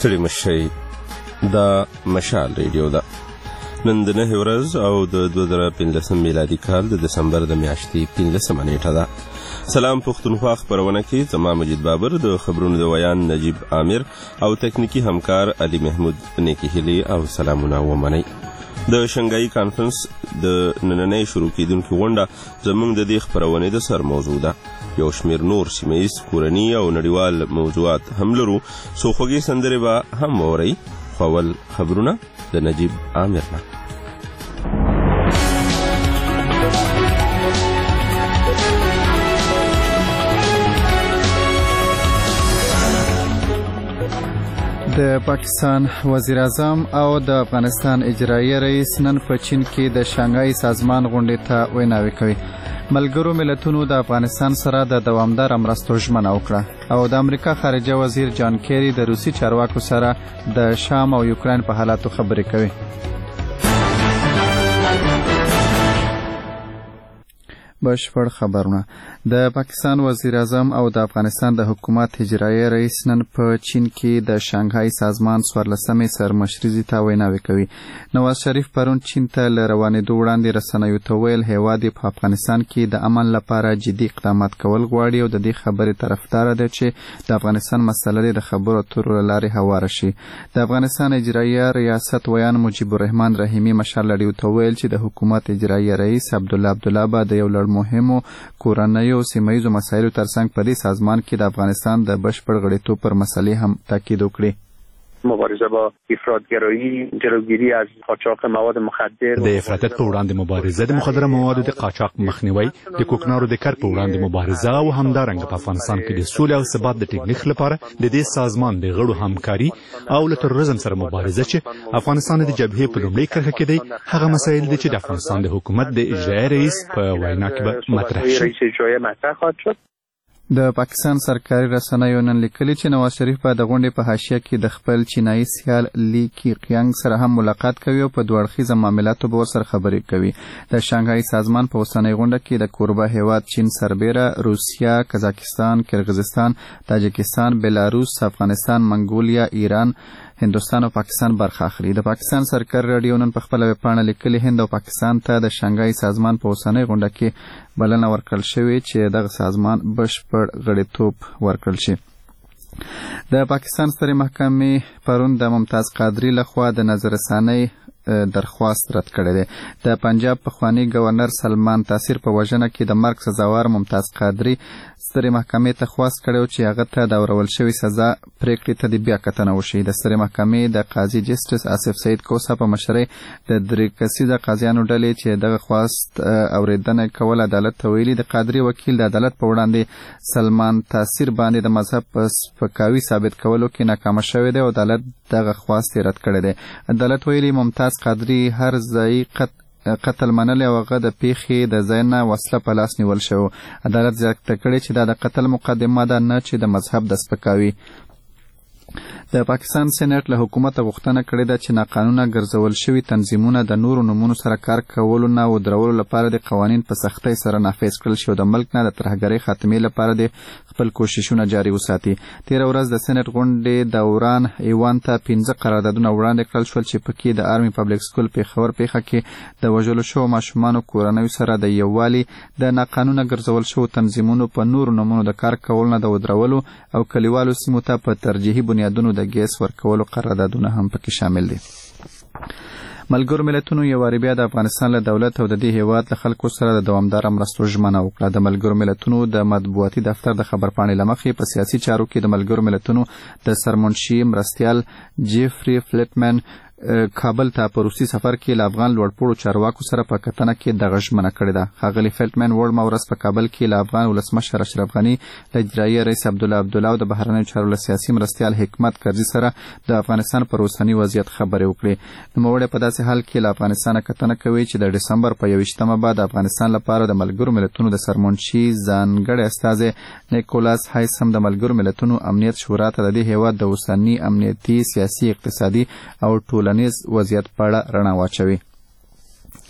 ستړي مشئ. دا مشال ریډیو ده. نن د 9 ورځ او د 2015 میلادي کال د دسمبر د میاشتې 15 نیټه ده. سلام پښتونخوا خبرونه کې زما مجید بابر، د خبرونو د ویان نجیب عامر او تکنیکی همکار علي محمود نیکی هیلي او سلامونه ومنئ. د شنګای کانفرنس د نننۍ شروع کېدونکې غونډه زموږ د دې خبرونې د سر موضوع ده. یو شمېر نور سیمه ییز، کورني او نړیوال موضوعات هم لرو. څو خوږې سندرې به هم واورئ. خو اول خبرونه د نجیب عامر نه. د پاکستان وزیر اعظم او د افغانستان اجرایي رئیس نن په چین کې د شانګهای سازمان غونډې ته ویناوې کوي. ملګرو ملتونو د افغانستان سره د دوامدار مرستو ژمنه وکړه او د امریکا خارجه وزیر جان کیری د روسي چارواکو سره د شام او یوکرين په حالاتو خبرې کوي. بشپړ خبرونه. د پاکستان وزیر اعظم او د افغانستان د حکومت اجرایي رئیس نن په چین کې د شانګهای سازمان 14مې سرمشري ته ویناوې کوي. نواز شریف پرون چین ته له روانېدو وړاندې رسنیو ته ویل هیواد په افغانستان کې د امن لپاره جدي اقدامات کول غواړي او د دې خبرې طرفدار دی چې د افغانستان مسله د خبرو اترو لارې هواره شي. د افغانستان اجرایي ریاست ویان مجيب الرحمن رحیمي مشال لړیو ته ویل چې د حکومت اجرایي رئیس عبدالله به د یو لړ مهمو کورنیو سیمه‌ییزو مسایلو ترڅنګ په دې سازمان کې د افغانستان د بشپړ غړیتوب پر مسلې هم تاکید وکړي. مبارزه با افراطگرایی، جلوگیری از قاچاق مواد مخدر، د افراطیت په وړاندې مبارزه، د مخدره موادو د قاچاق مخنیوي، د کوکنارو د کار په وړاندې مبارزه او همدارنګه په افغانستان کې د سولې او ثبات د ټینګښت لپاره د دې سازمان د غړو همکاري او له تروریزم سره مبارزه چې افغانستان د جبهې په لومړۍ کرښه کې دی. هغه مسایل دي چې د افغانستان د حکومت د اجرایي رئیس په وینا کې به مطرح شي. د پاکستان سرکاري رسنیو نن لیکلي چې نواز شریف په د غونډې په حاشیه کې د خپل چینایي سیال لی کیقیانګ سره هم ملاقات کوي او په دوه اړخیزه معاملاتو به ورسره خبرې کوي. د شانګهای سازمان په اوسنۍ غونډه کې د کوربه هیواد چین سربیره روسیا، قزاقستان، کرغیزستان، تاجکستان، بلاروس، افغانستان، منګولیا، ایران، هندوستان او پاکستان برخه اخلي. د پاکستان سرکاري رادیو نن په خپل ویبپاڼه لیکلي هند او پاکستان ته د شانګهای سازمان په اوسنۍ غونډه کې بلنه ورکړل شوې چې دغه سازمان بشپړ غړیتوب ورکړل شي. د پاکستان سترې محکمې پرون د ممتاز قادری لخوا د نظرثانۍ درخواست رد کړی دی. د پنجاب پخوانی گورنر سلمان تاثیر په وژنه کې د مرګ سزاوار ممتاز قادری سترې محکمې ته خواست کړی چې هغه ته د اورول شوې سزا پریکړې ته د بیا کتنه وشي. د سترې محکمې د قاضي جسټس آصف سعید کوسا په مشرۍ د 3 کسیزه قاضیانو ډلې چې دغه خواست اوریدنه کول عدالت ته ویلي. د قادری وکیل د عدالت په وړاندې سلمان تاثیر باندې د مذهب په سپکاوي ثابت کولو کې ناکام شوی دی او عدالت دغه خواست رد کړی دی. عدالت ویلي ممتاز قادری هر ځای قتل منلی او هغه د پیښې د ځای نه وسله په لاس نیول شو. عدالت زیاته کړې چې دا د قتل مقدمه ده، نه چې د مذهب د سپکاوي. د پاکستان سېنات له حکومت غوښتنه کړې ده چې ناقانونه ګرځول شوي تنظیمونه د نورو نومونو سره کار کولو نه او درولو لپاره د قوانین په سختۍ سره نافذ کړل شي او د ملک نه د ترهګرۍ خاتمې لپاره د خپل کوششونه جاري وساتي. 13 ورځ د سېنات غونډې دوران ایوان ته 15 قراردادونه وړاندې کړل شول چې پکې د آرمي پبلک سکول پیښور پیښه کې د وژلو شوو ماشومانو کورنیو سره د یووالي، د ناقانونه ګرځول شوو تنظیمونو په نورو نومونو د کار کولو نه د ودرولو او کلیوالو سیمو ته په ترجیحي بنیادونو د ګیس ورکولو قراردادونه هم پکې شامل دي. ملګرو ملتونو یو وار بیا د افغانستان له دولت او د دې هیواد له خلکو سره د دوامدار مرستو ژمنه وکړه. د ملګرو ملتونو د مطبوعاتي دفتر د خبرپاڼې له مخې په سیاسي چارو کې د ملګرو ملتونو د سرمنشي مرستیال جیفري فلیټمن کابل ته په روسي سفر کې له افغان لوړپوړو چارواکو سره په کتنه کې دغه ژمنه کړې ده. ښاغلي فیلټمن وړمه ورځ په کابل کې له افغان ولسمشر اشرف غني، له اجرایي رئیس عبدالله او د بهرنیو چارو له سیاسي مرستیال حکمت کرزي سره د افغانستان پر اوسني وضعیت خبرې وکړې. نوموړی په داسې حال کې له افغانستانه کتنه کوي چې د ډسمبر په 21مه به د افغانستان لپاره د ملګرو ملتونو د سرمنشي ځانګړی استازی نیکولاس هایس هم د ملګرو ملتونو امنیت شورا ته د دې هیواد د اوسني امنیتي، سیاسي، اقتصادي او ټولنیز وضعیت په اړه رڼا واچوي.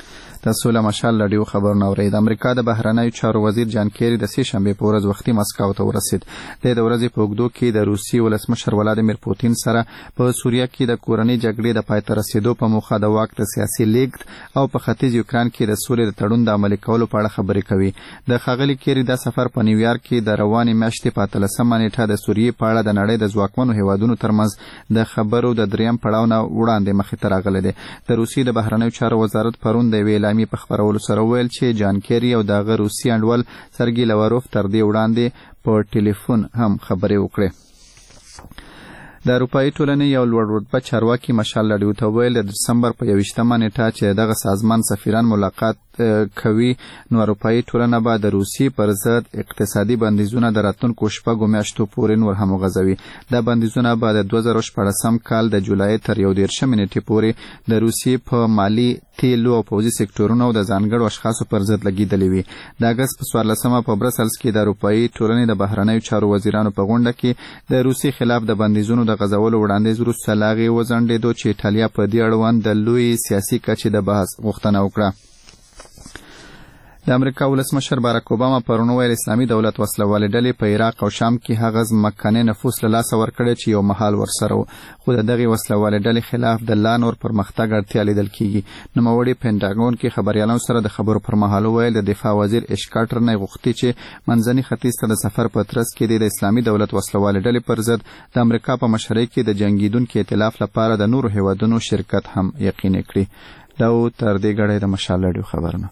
د سوله مشال رادیو خبرونه اورئ. د امریکا د بهرنیو چارو وزیر جان کیری د سې شنبې په ورځ وختي مسکو ته ورسید. د ورځې په اوږدو کې د روسي ولسمشر ولادیمیر پوتین سره په سوریه کې د کورنۍ جګړې د پای ته رسیدو په موخه د واک د سیاسي لیږد او په ختیځ یوکران کې د سولې د تړون د عملي کولو په اړه خبرې کوي. د ښاغلي کیری دا سفر په نیویارک کې د روانې میاشتې په 13مه نیټه د سوریې په اړه د نړۍ د ځواکمنو هیوادونو ترمنځ د خبرو د دریم پړاو نه وړاندې مخې ته راغلی دی. د روسیې د بهرنیو چارو وزارت پرون د یوې اعلامیې په خپرولو سره وویل چې جان کیری او د هغه روسي انډول سرګي لاوروف تر دې وړاندې په ټلیفون هم خبرې وکړې. د اروپایي ټولنې یو لوړ رتبه چارواکي مشال رادیو ته وویل د دسمبر په 21مه نیټه چې دغه سازمان سفیران ملاقات کوي نو اروپایي ټولنه به د روسي پر ضد اقتصادي بندیزونه د راتلونکو شپږو میاشتو پورې نور هم وغځوي. دا بندیزونه به د 2014 کال د جولای تر 11 نیټې پورې د روسي په مالي تیلو او پوځي سکتورونو او د ځانګړو اشخاصو پر ضد لګیدلې وي. د اګست په 14مه په برسلز کې د اروپایي ټولنې د بهرنیو چارو وزیرانو په غونډه کې د روسي خلاف د بندیزونو د غځولو وړاندیز وروسته له هغې وځنډېدو چې ایټالیا په دې اړوند د لوی سیاسي کچې د بحث غوښتنه وکړه. د امریکا ولسمشر باراک اوباما پرون ویل اسلامي دولت وسلوالې ډلې په عراق او شام کې هغه ځمکنی نفوس له لاسه ورکړی چې یو مهال ورسره و، خو د دغې وسلوالې ډلې خلاف د لا نور پرمختګ اړتیا لیدل کیږي. نوموړي پینټاګون کې خبریالانو سره د خبرو پر مهال وویل د دفاع وزیر ایش کارټر نه غوښتي چې منځني ختیځ ته د سفر په ترڅ کې د اسلامي دولت وسلوالې ډلې پر ضد د امریکا په مشرۍ کې د جنګیدونکو ائتلاف لپاره د نورو هیوادونو شرکت هم یقیني کړي. دا تر دې غړې د مشال رادیو خبرونه.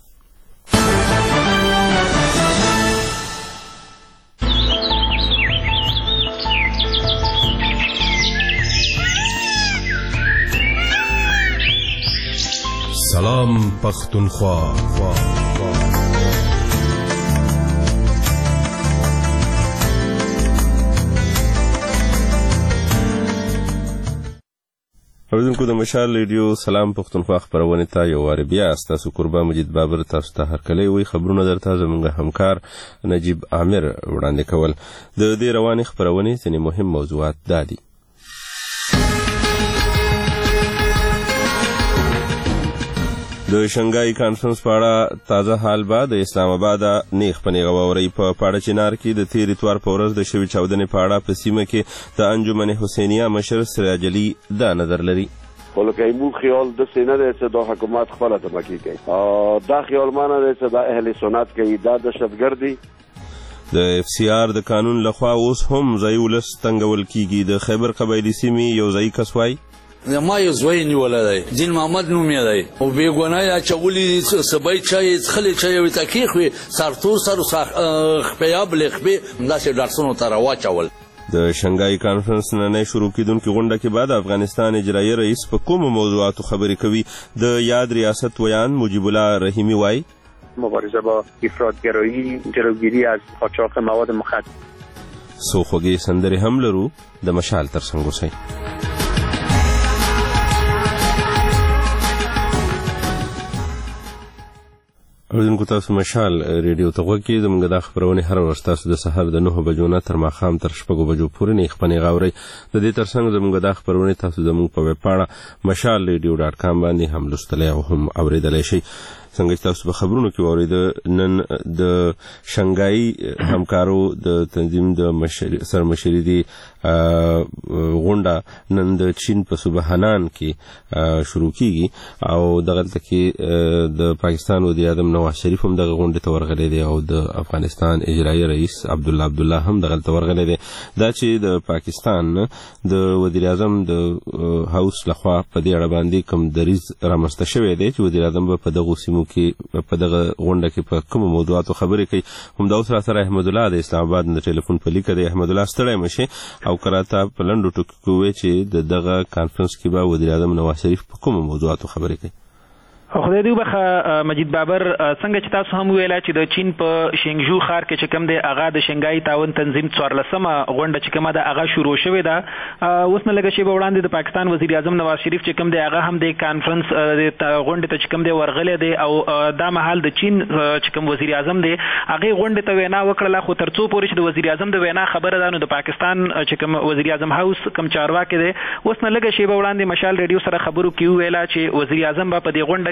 سلام پختونخوا. اوریدونکو د مشال ریډیو سلام پختونخوا خپرونې ته یو وار بیا ستاسو قربا مجید بابر تاسو ته هرکلی وي. خبرونه درته زموږ همکار نجیب عامر وړاندې کول. د دې روانې خپرونې ځینې مهم موضوعات دا دي: د شنګای کانفرنس په اړه تازه حال بعد د اسلام آباد نیغ په نیغه واورئ. په پاړه چنار کې د تیر اتوار په ورځ د شوې چاودنې په اړه په سیمه کې د انجمن حسینیه مشر سراج علي دا نظر لري. ولکه مو خیال د سینه ده چې د حکومت خپل تمکی کوي، دا خیال مانه ده چې د اهل سنت کوي، دا دهشتګردي. د اف سی آر د قانون لخوا اوس هم ځای ولس تنګول کیږي. د خیبر قبایلي سیمې یو ځای کس وایي ما یو زوی نیولی دی، دین محمد نوم یې دی، او بېګناه یې اچولي سبی چای څښلې چای یې ورته کېښوې، سرتور سر خپیا بلې خپې همداسې ډرسونو ته راواچول. د شنګای کانفرنس نننۍ شروع کېدونکې غونډه کې بعد افغانستان اجرایي رئیس په کومو موضوعاتو خبرې کوي. د یاد ریاست ویان مجیب الله رحیمی وایي مبارزه با افراطگرایی، جلوگیری از قاچاق مواد مخدر. څو خوږې سندرې هم لرو. د مشال ترڅنګ اوسئ. اوریدونکو تاسو مشال ریډیو ته غوږ کړئ. زموږ دا خپرونې هره ورځ تاسو د سهار د 9 بجو نه تر ماښام تر 6 بجو پورې نیغ په نیغه اورئ. د دې ترڅنګ زموږ دا خپرونې تاسو زموږ په ویبپاڼه mashalradio.com باندې هم لوستلی او هم اورېدلی شئ. څنګه چې تاسو په خبرونو کې واورېده، نن د شنګایي همکارو د تنظیم د سرمشري دی غونډه نن د چین په صوبه هنان کې شروع کیږي او دغلته کې د پاکستان وزیر اعظم نواز شریف هم دغه غونډې ته ورغلی دی او د افغانستان اجرایي رئیس عبدالله هم دغلته ورغلی دی. دا چې د پاکستان د وزیر اعظم د هاوس لخوا په دې اړه باندې کوم دریځ رامنځته شوی دی چې وزیر اعظم به په دغو سیمو کې په دغه غونډه کې په کومو موضوعاتو خبرې کوي. همدا اوس راسره احمد الله د اسلام آباد د ټلیفون په لیکه دی. احمد الله ستړی مه شې او که راته په لنډو ټکو کې ووایې چې د دغه کانفرنس کې به وزیر اعظم نواز شریف په کومو موضوعاتو خبرې کوي. خدای دې وبخښه مجید بابر، څنګه چې تاسو هم ویله چې د چین په شینګژو ښار کې چې کوم دی هغه د شنګای تعاون تنظیم 14مه غونډه چې کومه ده هغه شروع شوې ده. اوس نه لږه شیبه وړاندې د پاکستان وزیر اعظم نواز شریف چې کوم دی هغه هم د کانفرنس غونډې ته چې کوم دی ورغلی دی او دا مهال د چین چې کوم وزیر اعظم دی هغې غونډې ته وینا وکړله، خو تر څو پورې چې د وزیر اعظم د وینا خبره ده نو د پاکستان چې کوم وزیر اعظم هاوس کوم چارواکي دی اوس نه لږه شیبه وړاندې مشال ریډیو سره خبرو کې وویله چې وزیر اعظم به په دې غونډه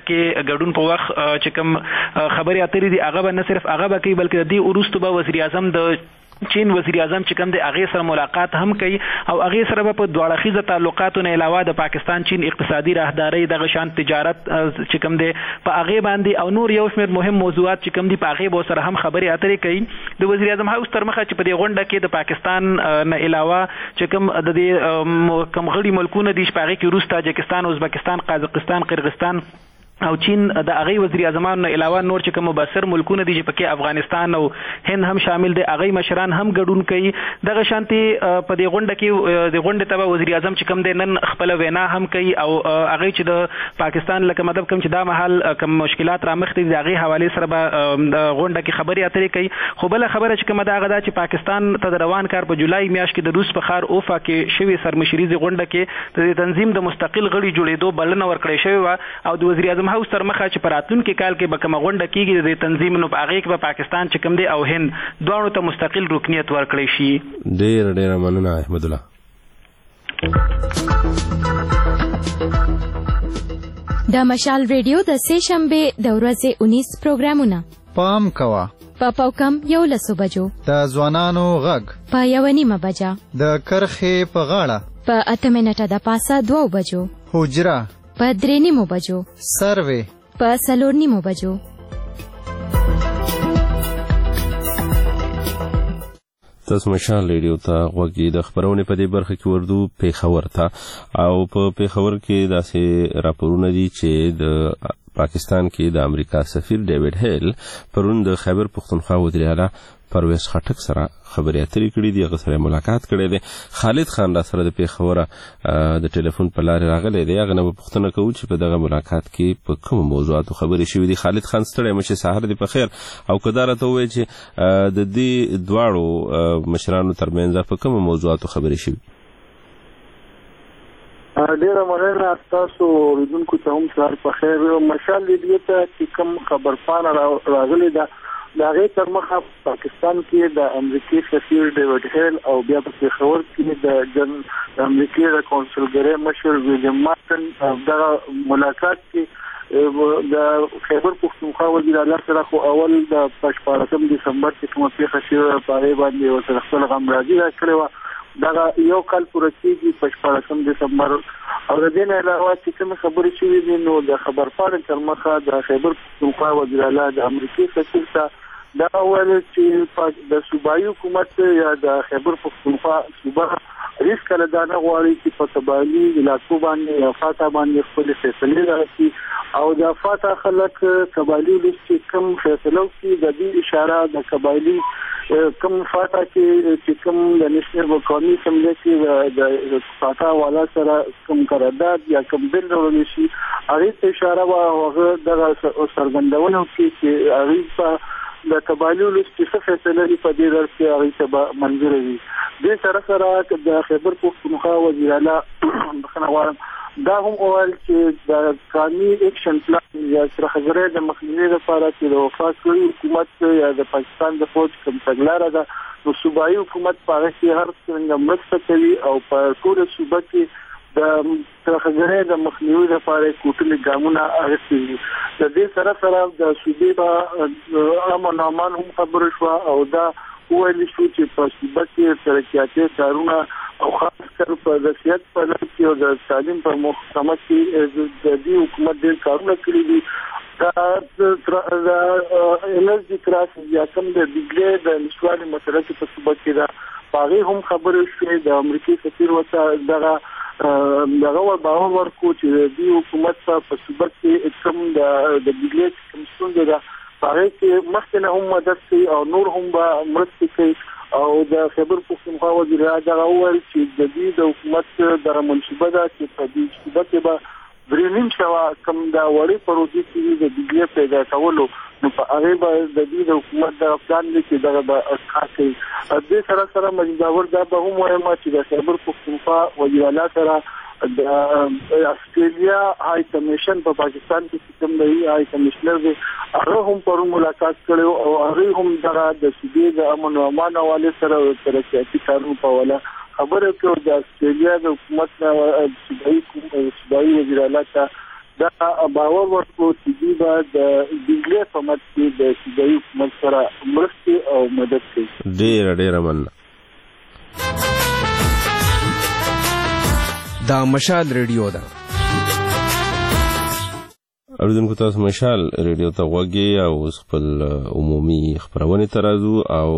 کې ګډون په وخت چې کوم خبرې اترې دي هغه به نه صرف هغه به کوي بلکې د دې وروسته به وزیر اعظم د چین وزیر اعظم چې کوم د هغې سره ملاقات هم کوي او هغې سره به په دوه اړخیزه تعلقاتو نه علاوه د پاکستان چین اقتصادي راهدارۍ دغه شان تجارت چې کوم دی په هغې باندې او نور یو شمېر مهم موضوعات چې کوم دي په هغې به سره هم خبرې اترې کوي. د وزیر اعظم هاوس تر مخه چې په دې غونډه کې د پاکستان نه علاوه چې کوم د دې کوم غړي ملکونه دي چې په هغې کې روس، تاجکستان، ازبکستان، قازقستان، قرغستان او چین د هغې وزیر اعظمانو نه علاوه نور چې کوم مبصر ملکونه دي چې پکې افغانستان او هند هم شامل دي هغې مشران هم ګډون کوي. دغه شانتي په دې غونډه کې د غونډې ته به وزیر اعظم چې کوم دی نن خپله وینا هم کوي او هغې چې د پاکستان لکه مطلب کوم چې دا مهال کوم مشکلات رامخته دي د هغې حوالې سره به د غونډه کې خبرې اترې کوي. خو بله خبره چې کومه ده هغه دا چې پاکستان ته د روان کار په جولای میاشت کې د روس په ښار اوفا کې شوې سرمشریزې غونډه کې د دې تنظیم د مستقل غړي جوړېدو بلنه ورکړې شوې وه او د وزیر اعظم هاوس تر مخه چې په راتلونکي کال کې به کومه غونډه کېږي د دې تنظیم نو په هغې کې به پاکستان چې کوم دی او هند دواړو ته مستقل رکنیت ورکړی شي. ډېره ډېره مننه احمدالله. د مشال ریډیو د سې شنبې د ورځې 19 پروګرامونه پام کوه په پاوکم 11 بجو د ځوانانو غږ په 1:30 بجه د کرخې په غاړه په 8 منټه د پاسه 2 بجو حجره په 3:30 بجو سروې په 4:30 بجو. تاسو مشال ریډیو ته غوږ د خبرونې په دې برخه کې وردو پیښور ته او په پیښور کې داسې راپورونه دي چې د پاکستان کې د امریکا سفیر ډیوډ هیل پرون د خیبر پختونخوا وزیر اعلی پرویز خټک سره خبرې اترې کړې دي، هغه سره ملاقات کړی دی. خالد خان را سره د پیښوره د ټلیفون په لارې راغلی دی، هغه نه به پوښتنه کوو چې په دغه ملاقات کې په کومو موضوعاتو خبرې شوي دي. خالد خان ستړی یم چې سهار دې په خیر او که دا راته ووایي چې د دې دواړو مشرانو ترمنځ په کومو موضوعاتو خبرې شوي؟ ډیره مننه تاسو اوریدونکو ته هم سهار په خیر. مشال ریډیو ته چې کوم خبرپاڼه راغلې ده د هغې تر مخه پاکستان کې د امریکې سفیر ډیوډ هیل او بیا په پیښور کې د امریکې د کونسلګرۍ مشر ویلیم مارټن دغه ملاقات کې د خیبر پختونخوا وزیر اعلی سره خو اول د 14 دسمبر کې کومه پیښه شوې په هغې باندې ورسره خپل غمرازي راکړې وه. دغه یو کال پوره کېږي په 14 دسمبر او د دې نه علاوه چې کومې خبرې شوې دي نو د خبرپاڼې تر مخه د خیبر پختونخوا وزیر اعلی د امریکې سفیر ته دا ویل چې د صوبایي حکومت یا د خیبر پختونخوا صوبه هیڅ کله دا نه غواړي چې په قبایلي علاقو باندې یا فاتا باندې خپلې فیصلې راسي او د فاتا خلک قبایلي ولس چې کوم فیصله وکړي د دې اشاره د قبایلي کوم فاتا چې کوم د نېشنل قومي اسمبلی کې د فاتا والا سره کوم قرارداد یا کوم بل ډول شي هغې ته اشاره وه او هغه دغه څرګندونه وکړي چې هغې په د قبایلي ولس چې څه فیصله دي په دې درس کې هغې ته به منظوره وي. دې سره سره د خیبر پختونخوا وزیر اعلی بخښنه غواړم دا هم وویل چې د قومي اکشن پلان یا سرخزرۍ د مخنیوي لپاره چې د وفات کړي حکومت یا د پاکستان د فوج کوم تګلاره ده نو صوبایي حکومت په هغه کې هر څنګه مرسته کوي او په ټوله صوبه کې د سرخزرۍ د مخنیوي لپاره کوټلي ګامونه اخیستي دي. د دې سره سره د صوبې په امن او امان هم خبره شوه او دا وویل شو چې په صوبه کې ترقیاتي کارونه او خاص کر په د سیاست په لړ کې او د تعلیم په محکمه کې د دې حکومت ډېر کارونه کړي دي. دا انرژي کرایسس یا کوم د بجلۍ د نشتوالي مسله چې په صوبه کې ده په هغې هم خبرې شوې. د امریکې سفیر ورته دغه باور ورکړو چې د دې حکومت په صوبه کې کوم د بجلۍ کوم ستونزه ده په هغې کې مخکې نه هم مدد کوي او نور هم به مرستې کوي او د خیبر پختونخوا وزیر اعلی دغه وویل چې د دې د حکومت دغه منصوبه ده چې په دې صوبه کې به 3.5 سوه کوم د وړې پروژې چې د بجلۍ پیدا کولو نو په هغې به د دې د حکومت دغه پلان دی چې دغه به اسقاط کوي. دې سره سره مجید باور دا به هم وایم چې د خیبر پختونخوا وزیر اعلی سره د استرالیا هاي کمیشن په پاکستان کې کوم دی هاي کمیشنر دی هغه هم پرون ملاقات کړو او هغه هم دغه د صوبې د امن او امان حوالې سره ترقیاتي کارونه په ولا خبره کوي. د استرالیا د حکومت صوبایي وزیر اعلی ته دا باور ورکړو چې دوی به د بجلی په مد کې د صوبایي حکومت سره مرستې او مدد کوي. ډېره مننه. دا مشال ریډیو ده. اوریدونکو تاسو مشال ریډیو ته غوږی او خپل عمومي خبرونه ترازو او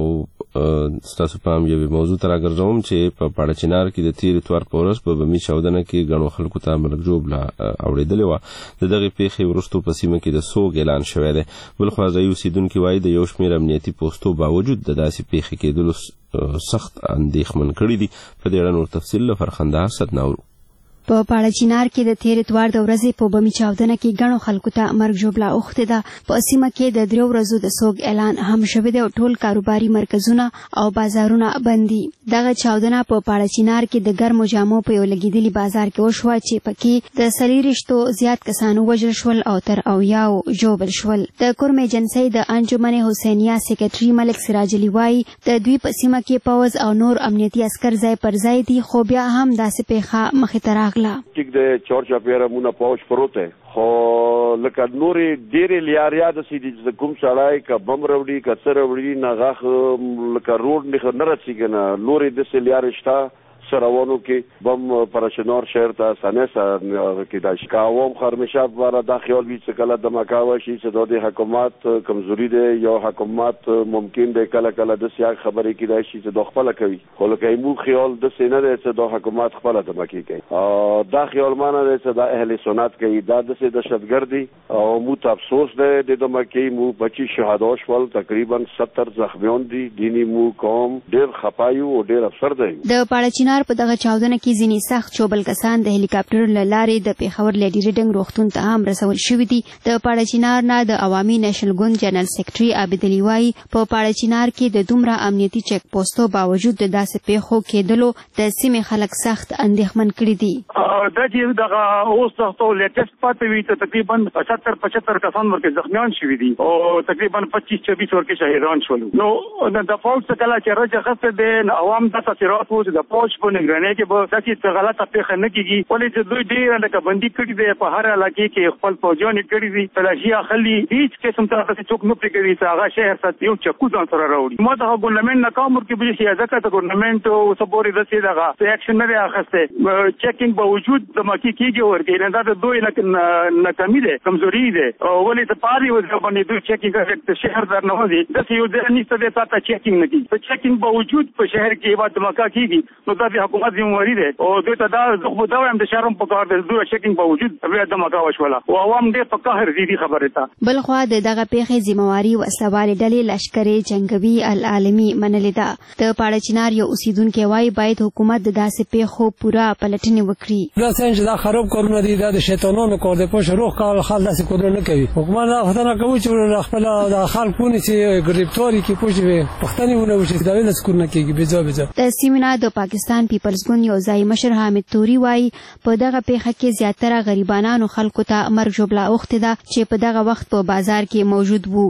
تاسو پام یو موضوع تر راګرځوم چې په پاړه چنار کې د تیر اتوار په ورځ په بمی چاودنه کې غنو خلکو ته مرګ جوړه اوریدلې و. د دغه پیښې وروسته په سیمه کې د سوګ اعلان شوی دی. بلخو ځای اوسیدونکو وایي د یو شمېر امنیتي پوسټو باوجود د داسې پیښې کېدلو سخت اندېښمن کړي دي. په دې اړه نور تفصیل له فرخنده اسد ناورو. په پاړه چنار کې د تیر اتوار د ورځې په بمی چاودنه کې غنو خلکو ته مرګ جوړه اوخته ده. په سیمه کې د 3 ورځو د سوګ اعلان هم شوی دی او ټول کاروباري مرکزونه او بازارونه بند دي. دغه چاودنه په پاړه چنار کې د ګرمو جامو په یو لګیدلي بازار کې وشوه چې پکې د 40 زیات کسانو وژل شول او تر 90 ژوبل شول. د کورم ایجنسی د انجمن حسینیه سیکریټري ملک سراج علي وايي د دوی په سیمه کې پوز او نور امنیتي عسكر ځای پر ځای دي خو بیا هم داسې پیښه مخې ته راغله. ټیک د چورچا پیره مونږه پوښ پروته خو لکه نورې ډېرې لیاریا د سیدي د کوم سړای کا بم وروړي کا سر وروړي نه غاخ لکه روډ نه رسیږي نه نورې د لیارې شتا سروانو کې بم پرشنور شهر ته سنسا کې د شکاوم خرمشه بار د خیال وی څه کله د مکاوه شي چې د حکومت کمزوري دی یو حکومت ممکن دی کله کله د سیاق خبرې کې د شي چې د خپل کوي خو لکه مو خیال د سینه دی چې د حکومت خپل د مکی کوي دا خیال مانه دی چې د اهل سنت کوي دا د دهشتګردي او مو افسوس دی د مکی مو بچي شهدا شول تقریبا 70 زخمیان دي دینی مو قوم ډېر خپایو او ډېر افسر دی. د پاړه چنار په دغه چاودنه کې ځینې سخت چوبل کسان د هلیکاپټر له لارې د پیښور لیډي ریډنګ روغتون ته هم رسول شوي دي. د پاړه چنار نه د عوامي نېشنل ګوند جنرال سیکریټري عابد علي وايي په پاړه چنار کې د دومره امنیتي چک پوسټو باوجود د داسې پیښو کېدلو د سیمې خلک سخت اندېښمن کړي دي. دا چې دغه اوس تاسو لیټیسټ پاتې وي ته تقریبا 75 کسان ورکه زخمیان شوي دي او تقریبا 25-26 ورکه شهیدان شول. نو د فوج څخه چې راځي خاصه د عوام د تاثیرات وو د فوج په نگرانی کې به داسې غلطه پیښه نه کیږي ولې چې دوی ډېر لکه بندي کړي دي په هر علاقې کې خپل فوجیان کړي دي تلاشي اخلي هیڅ قسم ته څوک نه پریږدي چې هغه شهر ته یو چکو ځان سره راوړي. ما د ګورنمنت ناکام ورکې به شي ځکه ته ګورنمنت او سپوري دسي دغه اکشن نه اخسته چیکینګ باوجود د مکی کېږي ورته نه دا دوی ناکامي ده کمزوري ده ولې ته پاري باندې دوی چیکینګ کوي شهر در نه وځي د یو ځای نشته د تاسو چیکینګ نه کوي په چیکینګ باوجود په شهر کې بعد مکا کېږي نو دا حکومت ذمہواری ده او دوی ته دا زغبو دا هم د شهرم په کار د دوی چیکینګ باوجود بیا د مکا وشوله او عوام دې په قهر دي خبره ده. بلخوا دغه پیښې ذمہواری وسوال ډلې لشکرې جنگوي العالمي منلې ده. د پاړه چنار یو اوسیدونکو وايي باید حکومت د داسې پیښو پوره پلټنې وکړي. دا څنګه دا خراب کارونه دي د شیطانانو کار دی په شروع کال خل داسې کارونه نه کوي. حکومت نه ختنه کوي چې خپل د خلکونه چې ګریپټوري کې پوښي پښتني ونه وشي دا ویل څکور نه کیږي بيځه د سیمنا د پاکستان پیپلز ګوند یو ځای مشر حامد توري وايي په دغه پیښه کې زیاتره غریبانو خلکو ته مرګ جوړه اوخته ده چې په دغه وخت په بازار کې موجود وو.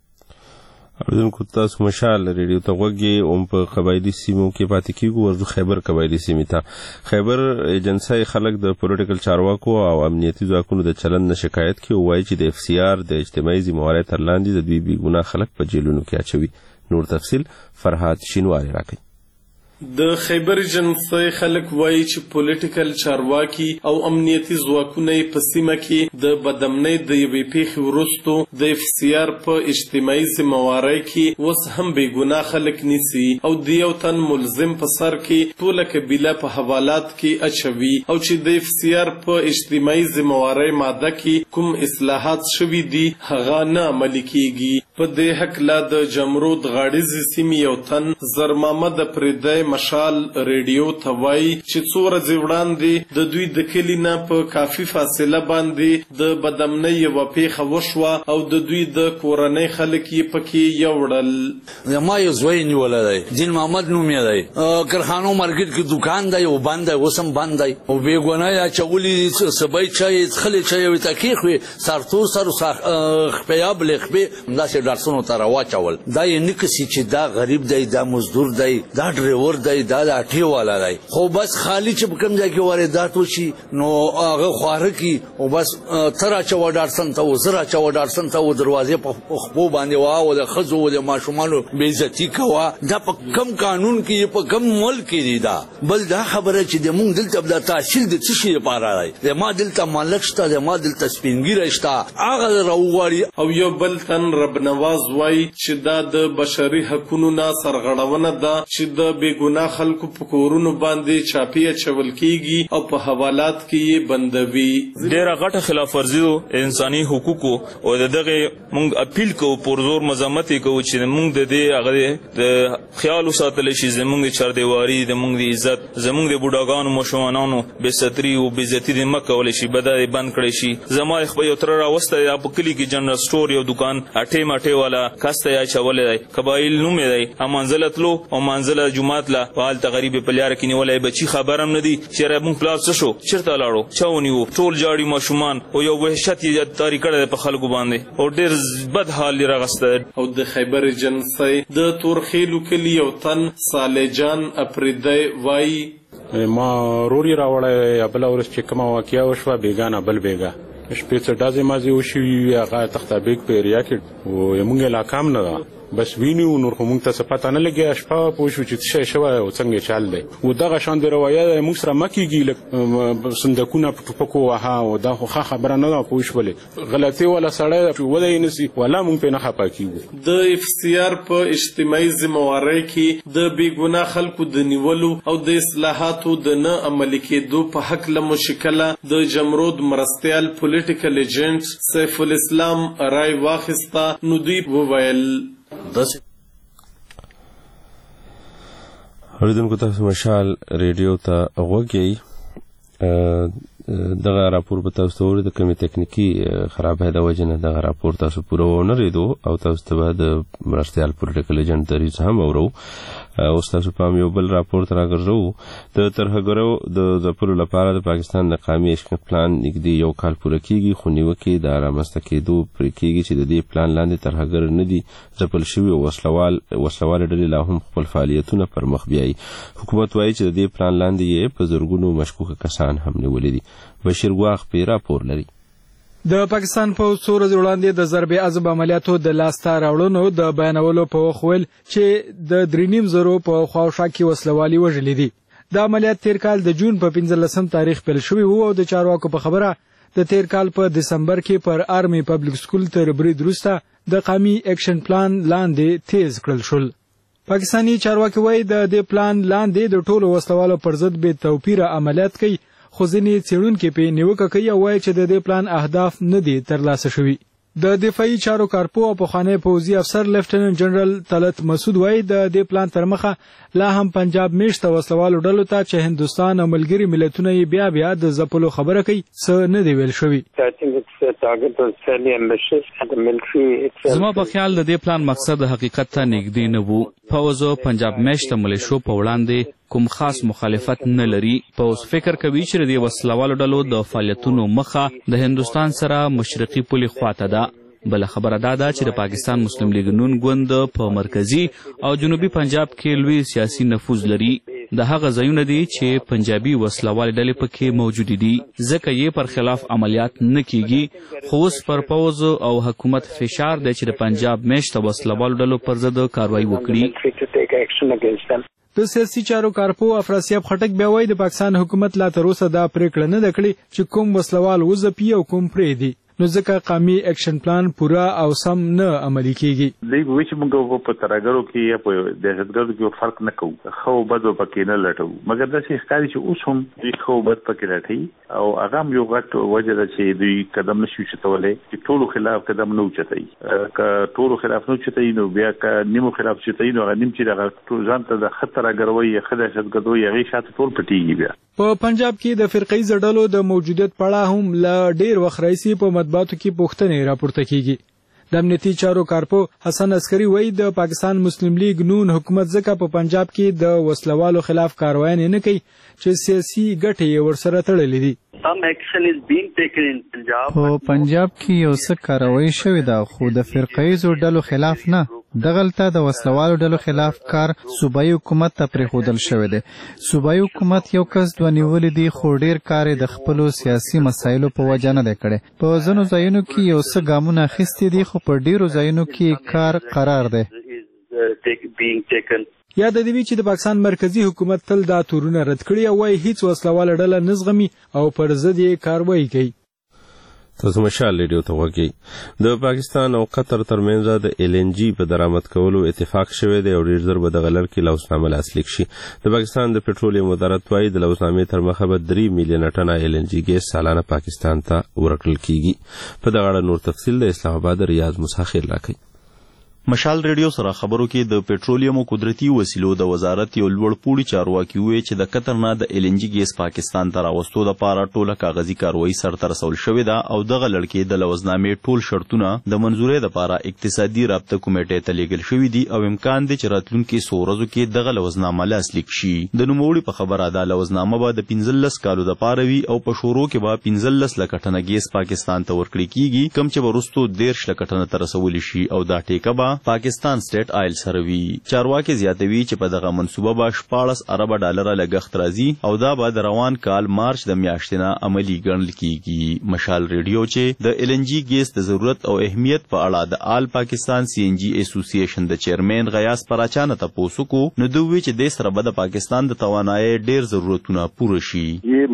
اوریدونکو تاسو مشال ریډیو ته غوږی په قبایلی سیمو کې پاتې کیږو ورځو خیبر قبایلی سیمې ته خیبر ایجنسی خلک د پولیټیکل چارواکو او امنیتي ځواکونو د چلند نه شکایت کوي او وایي چې د FCR د اجتماعي ذمہواری تر لاندې د دوی بې ګناه خلک په جیلونو کې اچوي. نور تفصیل فرهاد شینواری راکړي. د خیبر ایجنسی خلک وایي چې پولیټیکل چارواکي او امنیتي ځواکونه په سیمه کې د بدامنۍ د یوې پیښې وروسته د FCR په اجتماعي ذمہواری کې اوس هم بې ګناه خلک نیسي او د یو تن ملزم په سر کې ټوله قبیله په حوالات کې اچوي او چې د FCR په اجتماعي ذمہواری ماده کې کوم اصلاحات شوي دي هغه نه عملي کیږي. په دې هکله د جمرود غاړیزې سیمې یو تن زر محمد پردی مشال ریډیو ته وایي چې څو ورځې وړاندې د دوی د کلي نه په کافي فاصله باندې د بدامنۍ یوه پیښه وشوه او د دوی د کورنۍ خلک یې پکې یوړل. ما یو زوی نیولی دی دین محمد نوم یې دی کرخانو مارکیټ کې دکان دی او بند دی اوس هم بند دی او بې ګناه یې اچولي سبی چای څښلې چای یې ورته کېښوي سرتور سر خپیا بلې خپې همداسې داسې درسونو ته راواچول. دا یې نه کسي چې دا غریب دی، دا مزدور دی، دا ډریور دی، دا د اټې والا دی، خو بس خالی چې په کوم ځای کې واردات وشي نو هغه خواره کي او بس تر اچوه ډارسن ته و زر اچوه ډارسن ته و دروازې په خپو باندې وا او د ښځو او د ماشومانو بېعزتي کوه. دا په کم قانون کې په کم ملک کې دی. دا بل دا خبره چې د مونږ دلته د تحصیل د څه شي لپاره دی، د ما دلته مالک شته، د ما دلته سپینګیره شته، هغه راوغواړي. او یو بل تن رب نواز وایي چې دا د بشري حقونو نه سرغړونه ده چې د بېګناه خلکو په کورونو باندې چاپی اچول کیږي او په حوالات کې یې بندوي. ډېره غټه خلاف ورزي انساني حقوقو او دغه مونږ اپیل کوو، پرزور مزاحمت کوو چې مونږ د دې هغه د خیال وساتل شي، زمونږ د چاردیواري، زمونږ د عزت، زمونږ د بوډاګانو ماشومانو بېستري او بېعزتي دې مه کولی شي، بدای بند کړی شي. زما خپل یو تره راوستی په کلي کې جنرال سټور یو دکان اټې مټې والا کس ته یې اچولی دی، قبایل نوم یې دی، منزله تلو او منزله جومات له هلته غریب په لیاره کې نیولی، بچي خبر هم نه دي چې یاره مونږ پلار څه شو، چېرته لاړو، چا ونیو، ټول جاړي ماشومان او یو وحشت یې تاري کړی دی په خلکو باندې او ډېر بد حال یې راغستی. او د خیبر ایجنسۍ د تورخیلو کلي یو تن صالح جان اپریدی وایي ما روري راوړی بله ورځ چې کومه واقعه وشوه بېګانه بل بېګا شپې څه ډزې مازې وشوي هغه تختابیګ په ایریا کې او زموږ علاقه هم نه ده بس وینو نور خو موږ ته څه پته نه لګي شپه پوه شو چې څه شی شوی او څنګه چل دی او دغه شان د روایت موږ سره مه کېږي صندوقونه په ټوپکو وهه او دا خو ښه خبره نه ده پوه شولې غلطي والا سړی ولی یې نسي ولا موږ پرې نه خفه کېږو. د اف سی آر په اجتماعي ذمهوارۍ کې د بېګناه خلکو د نیولو او د اصلاحاتو د نه عملي کېدو په هکله مشکله د جمرود مرستیال پولیټیکل ایجنټ سیف الاسلام رای واخیسته نو دوی وویل اوریدونکو تاسو مشال ریډیو ته غوږ یې دغه راپور به تاسو ته اورئ د کومې تکنیکي خرابۍ د وجې نه دغه راپور تاسو پوره ونه ریدو او تاسو ته به د مرستیال پولیټیکل ایجنټ دریځ هم اورو. اوس تاسو پام یو بل راپور ته راګرځوو. د ترهګرو د ځپلو لپاره د پاکستان د قومي ایکشن پلان نږدې یو کال پوره کیږي خو نیوکې د رامنځته کېدو پرې کیږي چې د دې پلان لاندې ترهګر نه دي ځپل شوي او وسلوالې ډلې لا هم خپل فعالیتونه پر مخ بیایي. حکومت وایي چې د دې پلان لاندې یې په زرګونو مشکوکه کسان هم نیولي دي. بشیر ګواخ پې راپور لري. د پاکستان په څو ورځې وړاندې د ضرب عضب عملیاتو د لاسته راوړنو د بیانولو په وخت ویل چې د 3.5 په خواوشا کې وسلوالي وژلي دي. د عملیات تیر کال د جون په 15 تاریخ پیل شوی وو او د چارواکو په خبره د تیر کال په دسمبر کې پر آرمي پبلک سکول تر برید وروسته د قومي ایکشن پلان لاندې تیز کړل شول. پاکستاني چارواکي وایي د دې پلان لاندې د ټولو وسلوالو پر ضد بې توپیره عملیات کوي خو ځینې څېړونکي پرې نیوکه کوي او وایي چې د دې پلان اهداف نه دي ترلاسه شوي. د دفاعي چارو کارپو او پخوانی پوځي افسر لیفټیننټ جنرال طلعت مسعود وایي د دې پلان تر مخه لا هم پنجاب میشته وسلوالو ډلو ته چې هندوستان او ملګري ملتونه یې بیا بیا د ځپلو خبره کوي څه نه دی ویل شوي. زما په خیال د دې پلان مقصد حقیقت ته نږدې نه وو. پوځ او پنجاب میشته ملیشو په وړاندې کوم خاص مخالفت نه لري. پوځ فکر کوي چې د وسلوالو ډلو د فعالیتونو مخه د هندوستان سره مشرقي پولې خواته ده. بل خبره دا ده چې د پاکستان مسلم لیگ نون ګوند په مرکزی او جنوبي پنجاب کې لوی سیاسي نفوذ لري. د هغه ځایونه دي چې پنجابي وسلوال ډلې پکې موجود دي ځکه یې پر خلاف عملیات نه کیږي خو اوس پر پوځ او حکومت فشار دی چې د پنجاب میشته وسلوال ډلو پر ضد کاروایی وکړي. د سیاسي چارو کارپو افراسیاب خټک بیا وایي د پاکستان حکومت لا تر اوسه دا پریکړه نه ده کړې چې کوم وسلوال وځپي او کوم پرېږدي نو ځکه قومي ایکشن پلان پوره او سم نه عملي کیږي. دوی به وایي چې موږ په ترهګرو کې یا په دهشتګردو کې فرق نه کوو ښه او بد به پکې نه لټوو مګر داسې ښکاري چې اوس هم دوی ښه او بد پکې لټوي او هغه هم یو غټ وجه ده چې دوی قدم نشي اوچتولی چې ټولو خلاف قدم نه اوچتوي. که ټولو خلاف نه اوچتوي نو بیا که نیمو خلاف اوچتوي نو هغه نیم چې دغه ځان ته د ښه ترهګروۍ یا ښه دهشتګردوۍ هغې شاته ټول پټېږي. بیا په پنجاب کې د فرقه‌ییزو ډلو د موجودیت په اړه هم له ډېر وخت راهیسې په مطبوعاتو کې پوښتنې راپورته کیږي. د امنیتي چارو کارپو حسن عسکري وایي د پاکستان مسلم لیگ نون حکومت ځکه په پنجاب کې د وسلوالو خلاف کاروایي نه کوي چې سیاسي ګټې یې ورسره تړلې دي. په پنجاب کې یو څه کاروایی شوې ده خو د فرقه‌ایزو ډلو خلاف نه. دغلته د وسلوالو ډلو خلاف کار صوبایي حکومت ته پرېښودل شوی دی. صوبایي حکومت یو کس دوه نیولي دي خو ډېر کار یې د خپلو سیاسي مسایلو په وجه نه دی کړی. په ځینو ځایونو کې یو څه ګامونه اخیستي دي خو په ډېرو ځایونو کې کار قرار دی. یاد دی چې د پاکستان مرکزی حکومت تل دا تورونه رد کړي او وايي هیڅ وسلواله ډله نه زغمي او پر ضد یې کاروایی کوي. تاسو مشال ریډیو ته وګورئ. د پاکستان او قطر ترمنځ د LNG په درآمد کولو اتفاق شوی دی او ډېر ژر به دغه لړ کې لوثنامه لاسلیک شي. د پاکستان د پټرولیم وزارت وايي د لوثنامې تر مخه به 3 میلیونه ټنه LNG ګیس سالانه پاکستان ته ورکړل کیږي. په دغه اړه نور تفصیل د اسلام آباد ریاض مساخر راکړي. مشال ریډیو سره خبرو کې د پټرولیم او قدرتي وسیلو د وزارت یو لوړ پوړي چارواکي وایي چې د قطر نه د LNG ګیس پاکستان ته راوستو لپاره ټوله کاغذي کاروایی سرته رسول شوې ده او دغه لړ کې د لوثنامې ټول شرطونه د منظورۍ لپاره اقتصادي رابطه کمیټې ته لیږل شوي دي او امکان دی چې راتلونکي څو ورځو کې دغه لوثنامه لاسلیک شي. د نوموړي په خبره دا لوثنامه به د 15 کالو دپاره وي او په شروع کې به 15 لکه ټنه ګیس پاکستان ته ورکړل کیږي کوم چې وروستو 13 لکه ټنه ته رسول شي او دا ټیکه به پاکستان سټیټ آیل سره وي. چارواکي زیاتوي چې په دغه منصوبه به 14 ارب ډالر لګښت راځي او دا به د روان کال مارچ د میاشتې نه عملي ګڼل کیږي. مشال ریډیو چې د LNG ګیس د ضرورت او اهمیت په اړه د آل پاکستان CNG اسوسییشن د چیرمن غیاث پراچانه تاسو کو نو دوی چې د سره به د پاکستان د توانایي ډیر ضرورتونه پوره شي.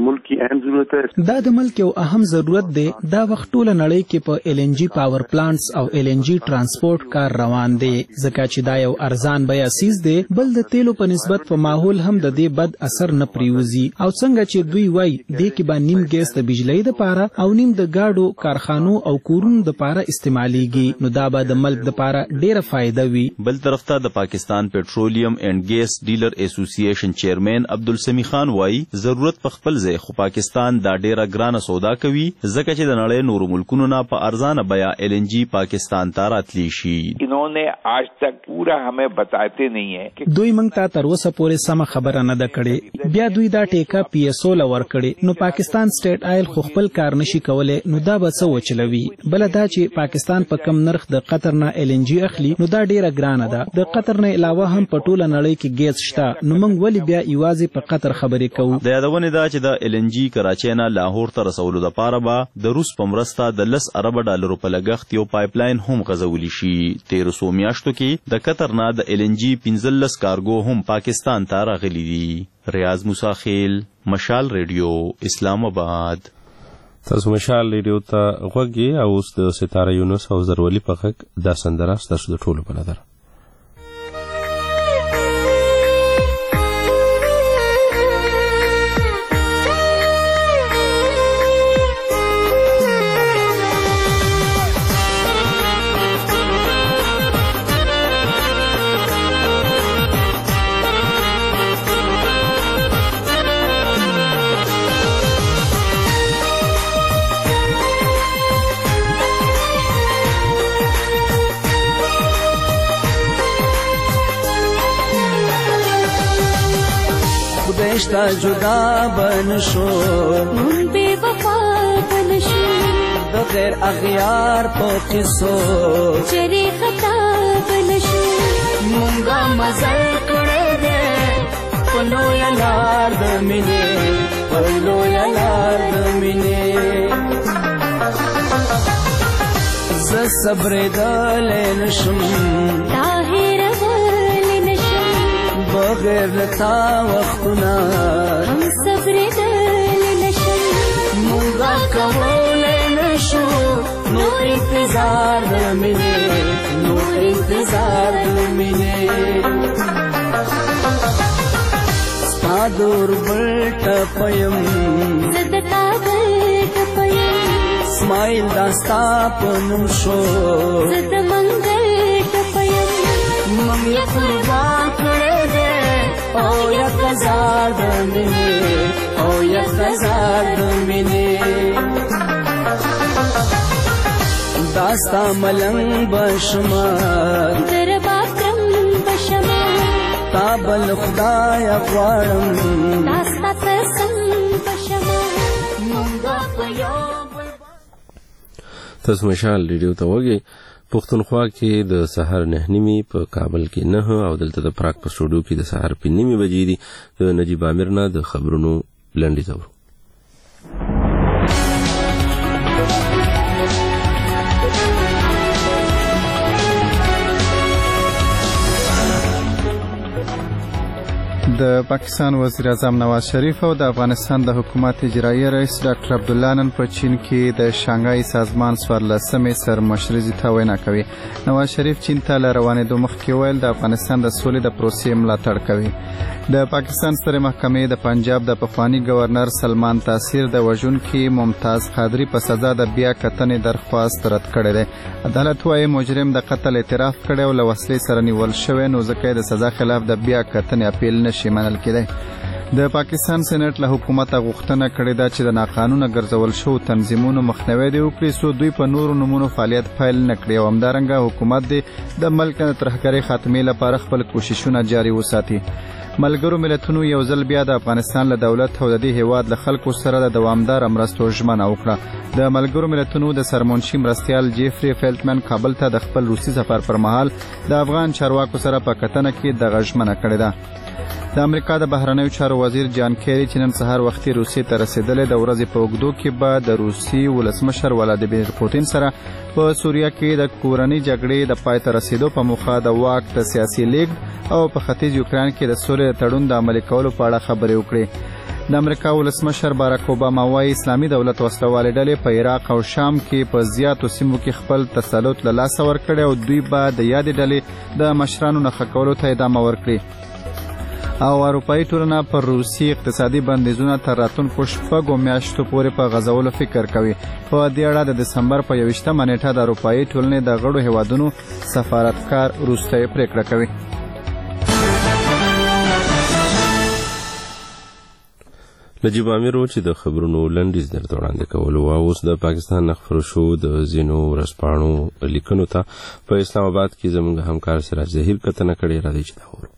دا د ملک یو اهم ضرورت دی. دا وخت ټول نړۍ کې په LNG پاور پلانټس او LNG ترانسپورت کار روان دی ځکه چې دا یو ارزان بیا سیز دی. بل د تیلو په نسبت په ماحول هم د دې بد اثر نه پریوزي او څنګه چې دوی وای دې کې به نیم ګیس د بجلی د پاره او نیم د گاډو کارخانو او کورونو د پاره استعماليږي نو دا به د ملک د پاره ډیره فائدہ وي. بل طرف ته د پاکستان پټرولیم اینڈ ګیس ډیلر اسوسییشن چیرمن عبدالسمی خان وای ضرورت په خپل ځای خو پاکستان دا ډیره ګرانه سودا کوي ځکه چې د نړۍ نورو ملکونو نه په ارزانه بیا LNG پاکستان ته راتلی شي. इन्होंने आज तक पूरा हमें बताते नहीं है कि دوی موږ ته تر اوسه پورې سم خبره نه ده کړې. بیا دوی دا ټیکه PSO لور کړي نو پاکستان سټیټ آیل خو خپل کار نشي کولای نو دا به څه وچلوي. بل دا چې پاکستان په کم نرخ د قطر نه LNG اخلي نو دا ډیره ګرانه ده. د قطر نه علاوه هم په ټوله نړۍ کې ګیس شته نو موږ ولې بیا ایوازي په قطر خبرې کوو. د یادونه دا چې د LNG کراچۍ نه لاهور ته رسولو لپاره به د روس په مرسته د 10 ارب ډالرو په لګښت یو پایپ لاین هم غځولی شي. 1300 میاشتو کې د قطر نه د LNG 15 کارګو هم پاکستان ته راغلي دي. ریاض مساخیل مشال ریډیو اسلام آباد. تاسو مشال ریډیو ته غوږی او اوس د ستاره یونس او زرولی په غږ دا سندره ستاسو د ټولو په نظر. رشتہ جدا بن شو بے وفا بن شو بغیر اغیار پوکی سو چری خطا بن شو مونگا مزل کڑے دے پلو یا لار دمینے پلو یا لار دمینے ز صبر دلین شم طاہر بغیر لتا وختنا هم صبر دل نشم مونگا کول نشو نو انتظار دمینه نو انتظار دمینه ستا دور بلٹ پیم زدتا بلٹ پیم اسماعیل داستا پنم شو زد منگل پیم من یا قربان کرے او یک ہزار دمینه او یک ہزار دمینه دا داستا ملنګ بشما درباکرم بشما تابل خدای غواړم داستا قسم بشما مونږه پيو. تاسو مشال ریډیو ته وګورئ. پښتونخوا کې د سحر 9:30 په کابل کې 9 او دلته د پراګ په سټوډیو کې د سحر 5:30 بجې دي. د نجیب عامر نه د خبرونو لنډیز اورو. د پاکستان وزیر اعظم نواز شریف او د افغانستان د حکومت اجرایي رئیس ډاکټر عبدالله نن په چین کې د شانګهای سازمان 14مې سرمشري ته وینا کوي. نواز شریف چین ته له روانېدو مخکې ویل د افغانستان د سولې د پروسې ملاتړ کوي. د پاکستان سترې محکمې د پنجاب د پخوانی گورنر سلمان تاثیر د وژونکي ممتاز قادری په سزا د بیا کتنې درخواست رد کړی دی. عدالت وايي مجرم د قتل اعتراف کړی او له وسلې سره نیول شوی، نو ځکه د سزا خلاف د بیا کتنې اپیل نشي منل کېدی. د پاکستان سېنات له حکومت غوښتنه کړې ده چې د ناقانونه ګرځول شو تنظیمونو مخنیوی دی وکړي څو دوی په نورو نمونو فعالیت پیل نه کړي او همدارنګه حکومت د ملک د ترهګرۍ خاتمې لپاره خپل کوششونه جاري وساتي. ملګرو ملتونو یو ځل بیا د افغانستان له دولت او د دې هیواد له خلکو سره د دوامدار مرستو ژمنه وکړه. د ملګرو ملتونو د سرمنشي مرستیال جیفري فیلټمن کابل ته د خپل روسي سفر پر مهال د افغان چارواکو سره په کتنه کې دغه ژمنه کړې ده. د امریکا د بهرنیو چارو وزیر جان کیری چې نن سهار وختي روسیې ته رسیدلی د ورځې په اوږدو کې به د روسي ولسمشر ولادیمیر پوتین سره په سوریه کې د کورنۍ جګړې د پای ته رسیدو په موخه د واک د سیاسي لیږد او په ختیځ یوکران کې د سولې تړون د عملي کولو په اړه خبرې وکړې. د امریکا ولسمشر باراک اوباما وايي اسلامي دولت وسلوالې ډلې په عراق او شام کې په زیاتو سیمو کې خپل تسلط له لاسه ورکړی او دوی به د یادې ډلې د مشرانو نښه کولو ته ادامه ورکړي. او اروپایي ټولنه پر روسي اقتصادي بندیزونه تر راتلونکو 6 میاشتو پورې په غځولو فکر کوي. په دې اړه د دسمبر په 21مه نیټه د اروپایي ټولنې د غړو هیوادونو سفارتکار وروستۍ پریکړه کوي. نجیب عامر چې د خبرونو لنډیز درته وړاندې کولو اوس د پاکستان خبرو شو د ځینو ورځپاڼو لیکنو ته په اسلام آباد کې زموږ همکار سراج ظهیر کتنه کړې راځي چې دا وورو.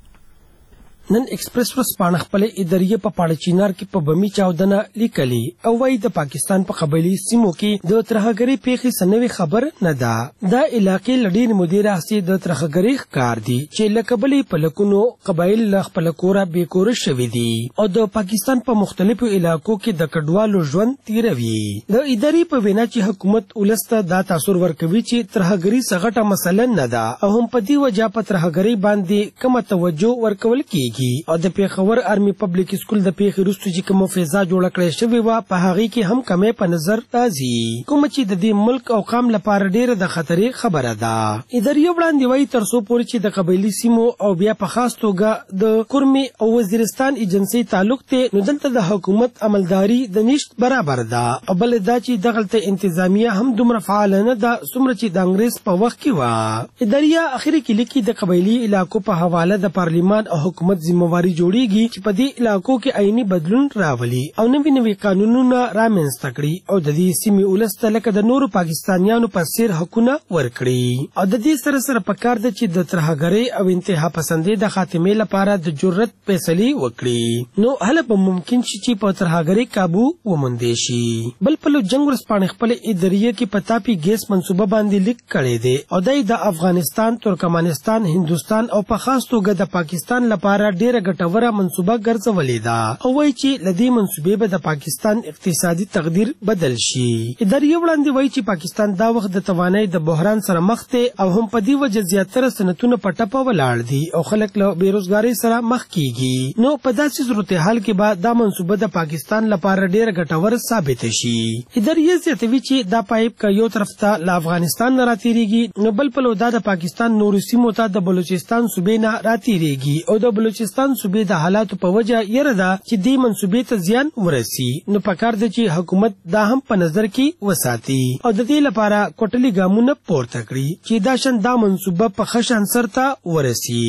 نن ایکسپریس ورځپاڼه خپل اداریه په پاړه چینار کې په بمی چاودنه لیکلي او وايي د پاکستان په قبایلی سیمو کې د ترهګری پیښې سنوي خبر نه ده. دا علاقې لډیر مدیر احسي د ترهګری ښکار دي چې لکبلې په لکونو قبایل له خپل کوره بیکور شوي دي او د پاکستان په مختلفو علاقو کې د کډوالو ژوند تیروي. د ادارې په وینا چې حکومت ولسته دا تاثیر ورکوي چې ترهګری سغټه مسله نه ده او هم په دې وجه په ترهګری باندې کوم توجه ورکول کیږي او د پیښور آرمي پبلک سکول د پیښې وروسته چې کوم فضا جوړ کړی شوی و په هغه کې هم کمې په نظر راځي کوم چې د دې ملک او قام لپاره ډیره د خطرې خبره ده. ادارې وړاندې وایي تر څو پورې چې د قبایلی سیمو او بیا په خاص توګه د کورمي او وزیرستان ایجنسی تعلق ته نو دلته د حکومت عملداري د نشت برابر ده او بل دا چې دغلته انتظامیه هم دومره فعال نه ده څومره چې د انګریز په وخت کې و. ادارې اخري کې لیکي د قبایلی علاقو په حواله د پارلیمان او حکومت ذمہواری جوړیږي چې په دې علاقو کې عیني بدلون راولي او نوي قانونونه رامنځته کړي او د دې سیمې ولست لکه د نورو پاکستانیانو په څیر حقونه ورکړي او د دې سره پکار ده چې د ترهګرۍ او انتها پسندۍ د خاتمې لپاره د جرأت فیصلې وکړي. نو هله به ممکن شي چې په ترهګرۍ قابو وموندې شي. بل په جنگ ورسپانې خپل اداریه کې پتاپی ګیس منصوبه باندې لیک کړي دي او د افغانستان، ترکمنستان، هندستان او په خاص توګه د پاکستان لپاره ډیره ګټوره منصوبه ګرځولې ده او وایي چې لدې منصوبې به د پاکستان اقتصادي تقدیر بدل شي. ادارې وړاندې وایي چې پاکستان دا وخت د توانایي د بحران سره مخ دی او هم په دې وجه زیاتره صنعتونه په ټپه ولاړ دي او خلک له بیروزګارۍ سره مخ کیږي. نو په داسې صورتحال کې به دا منصوبه د پاکستان لپاره ډیره ګټوره ثابت شي. ادارې زیاتوي چې دا پایپ که یو طرف ته له افغانستان نه راتېریږي نو بل پلو دا د پاکستان نورو سیمو ته د بلوچستان صوبې نه راتېریږي او د بلوچستان صوبې د حالاتو په وجه یره ده چې دې منصوبې ته زیان ورسي. نو پکار ده چې حکومت دا هم په نظر کې وساتي او د دې لپاره کوټلي ګامونه پورته کړي چې دا شان دا منصوبه په ښه شان سرته ورسي.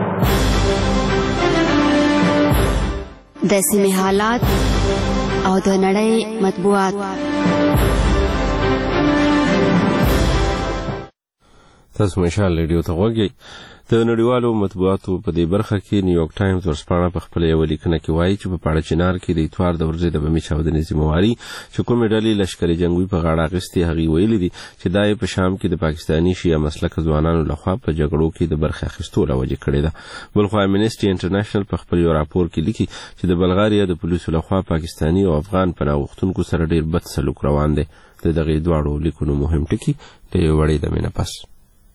د سیمې حالات او د نړۍ مطبوعات. تاسو مشال ریډیو ته غوږی. د نړیوالو مطبوعاتو په دې برخه کې نیویارک ټایمز ورسپانه په خپل یو لیکنه کې وایي چې په پاړه چنار کې د اتوار د ورځې د بمي چاودنې ذمہواري چې کومې ډلې لشکري جنگوي په غاړه اخیستې هغې ویلي دي چې دا په شام کې د پاکستاني شیعه مسلک ځوانانو لخوا په جګړو کې د برخې اخیستو لوجه کړې ده. بلخوا امنیسټي انټرنیشنل په خپل یو راپور کې لیکي چې د بلغاریا د پولیسو لخوا پاکستاني او افغان پناه غوښتونکو سره ډیر بد سلوک روان دی. د دغې دواړو لیکونو مهم ټکي د یو وړې دمې نه پس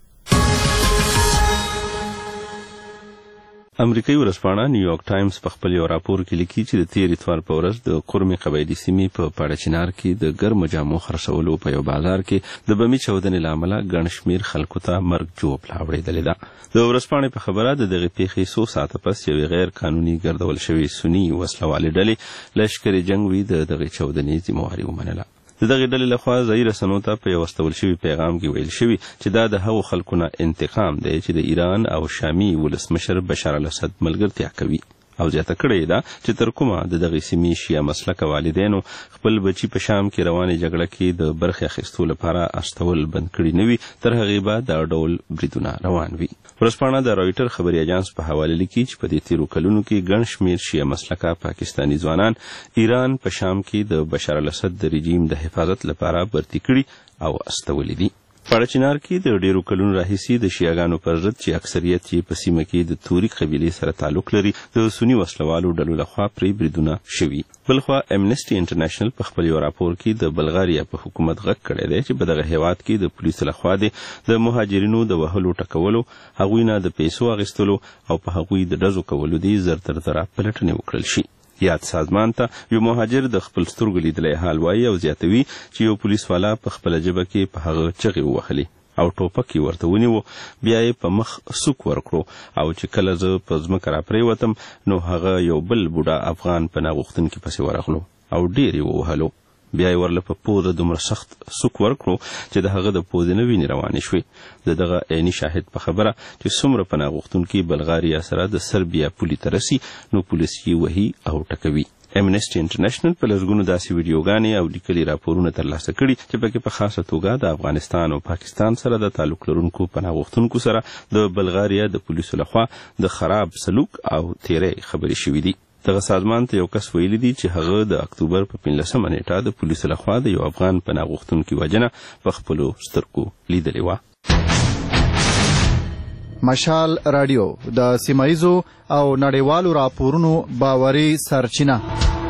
امریکایي ورځپاڼه نیویارک ټایمز په خپل یو راپور کې لیکي چې د تیر اتوار په ورځ د قرمي قبایلي سیمې په پاړه چنار کې د ګرمو جامو خرڅولو په یو بازار کې د بمي چاودنې له امله ګڼ شمېر خلکو ته مرګ جوړ اورېدلې ده. د ورځپاڼې په خبره د دغې پیښې څو ساعته پس یوې غیر قانوني ګرځول شوې سني وسلوالې ډلې لشکري جنګوي د دغې چاودنې ذمہواري ومنله. د دغې ډلې لخوا ځایي رسنیو ته په یو استول شوي پیغام کې ویل شوي چې دا د هغو خلکو نه انتقام دی چې د ایران او شامي ولسمشر بشار الاسد ملګرتیا کوي او زیاته کړې ده چې تر کومه د دغې سیمې شیعه مسلکه والدینو خپل بچي په شام کې روانې جګړه کې د برخې اخیستو لپاره استول بند کړي نه وي تر هغې به دا ډول بریدونه روان وي. ورځپاڼه د رايټر خبري اژانس په حواله لیکي چې په دې تیرو کلونو کې ګڼ شمېر شیعه مسلکه پاکستاني ځوانان ایران په شام کې د بشار الاسد د رژیم د حفاظت لپاره برتي کړي او استولي دي. پاړه چنار کې د ډیرو کلونو راهیسې د شیعاګانو پر ضد چې اکثریت یې په سیمه کې د توریک قبیلې سره تعلق لري د سني وسلوالو ډلو لخوا پرې بریدونه شوي. بلخوا امنیسټي انټرنیشنل په خپل یو راپور کې د بلغاریا په حکومت غږ کړی دی چې په دغه هیواد کې د پولیسو لخوا د مهاجرینو د وهلو ټکولو، هغوی نه د پیسو اخیستلو او په هغوی د ډزو کولو دي زر تر زره پلټنې وکړل شي. یاد سازمان ته یو مهاجر د خپل سترګو لیدلی حال وایي او زیاتوي چې یو پولیس والا په خپله ژبه کې په هغه چغې ووهلې او ټوپک یې ورته ونیو، بیا یې په مخ سوک ورکړو او چې کله زه په ځمکه راپرېوتم نو هغه یو بل بوډا افغان پناه غوښتونکي پسې ورغلو او ډېر یې ووهلو، بیا یې ورله په پوزه دومره سخت سوک ورکړو چې د هغه د پوزې نه وینې روانې شوې. د دغه عیني شاهد په خبره چې څومره پناه غوښتونکي بلغاریا سره د سربیا پولې ته رسي نو پولیس یې وهي او ټکوي. امنیسټي انټرنیشنل په لږګونو داسې ویډیوګانې او لیکلي راپورونه ترلاسه کړي چې پکې په خاصه توګه د افغانستان او پاکستان سره د تعلق لرونکو پناه غوښتونکو سره د بلغاریا د پولیسو لخوا د خراب سلوک او تیری خبرې شوي دي. دغه سازمان ته یو کس ویلي دي چې هغه د اکتوبر په 15مه نیټه د پولیسو لخوا د یو افغان پناه غوښتونکي وژنه په خپلو سترګو لیدلې وه. مشال رادیو د سیمایزو او نړیوالو راپورونو باوري سرچینه.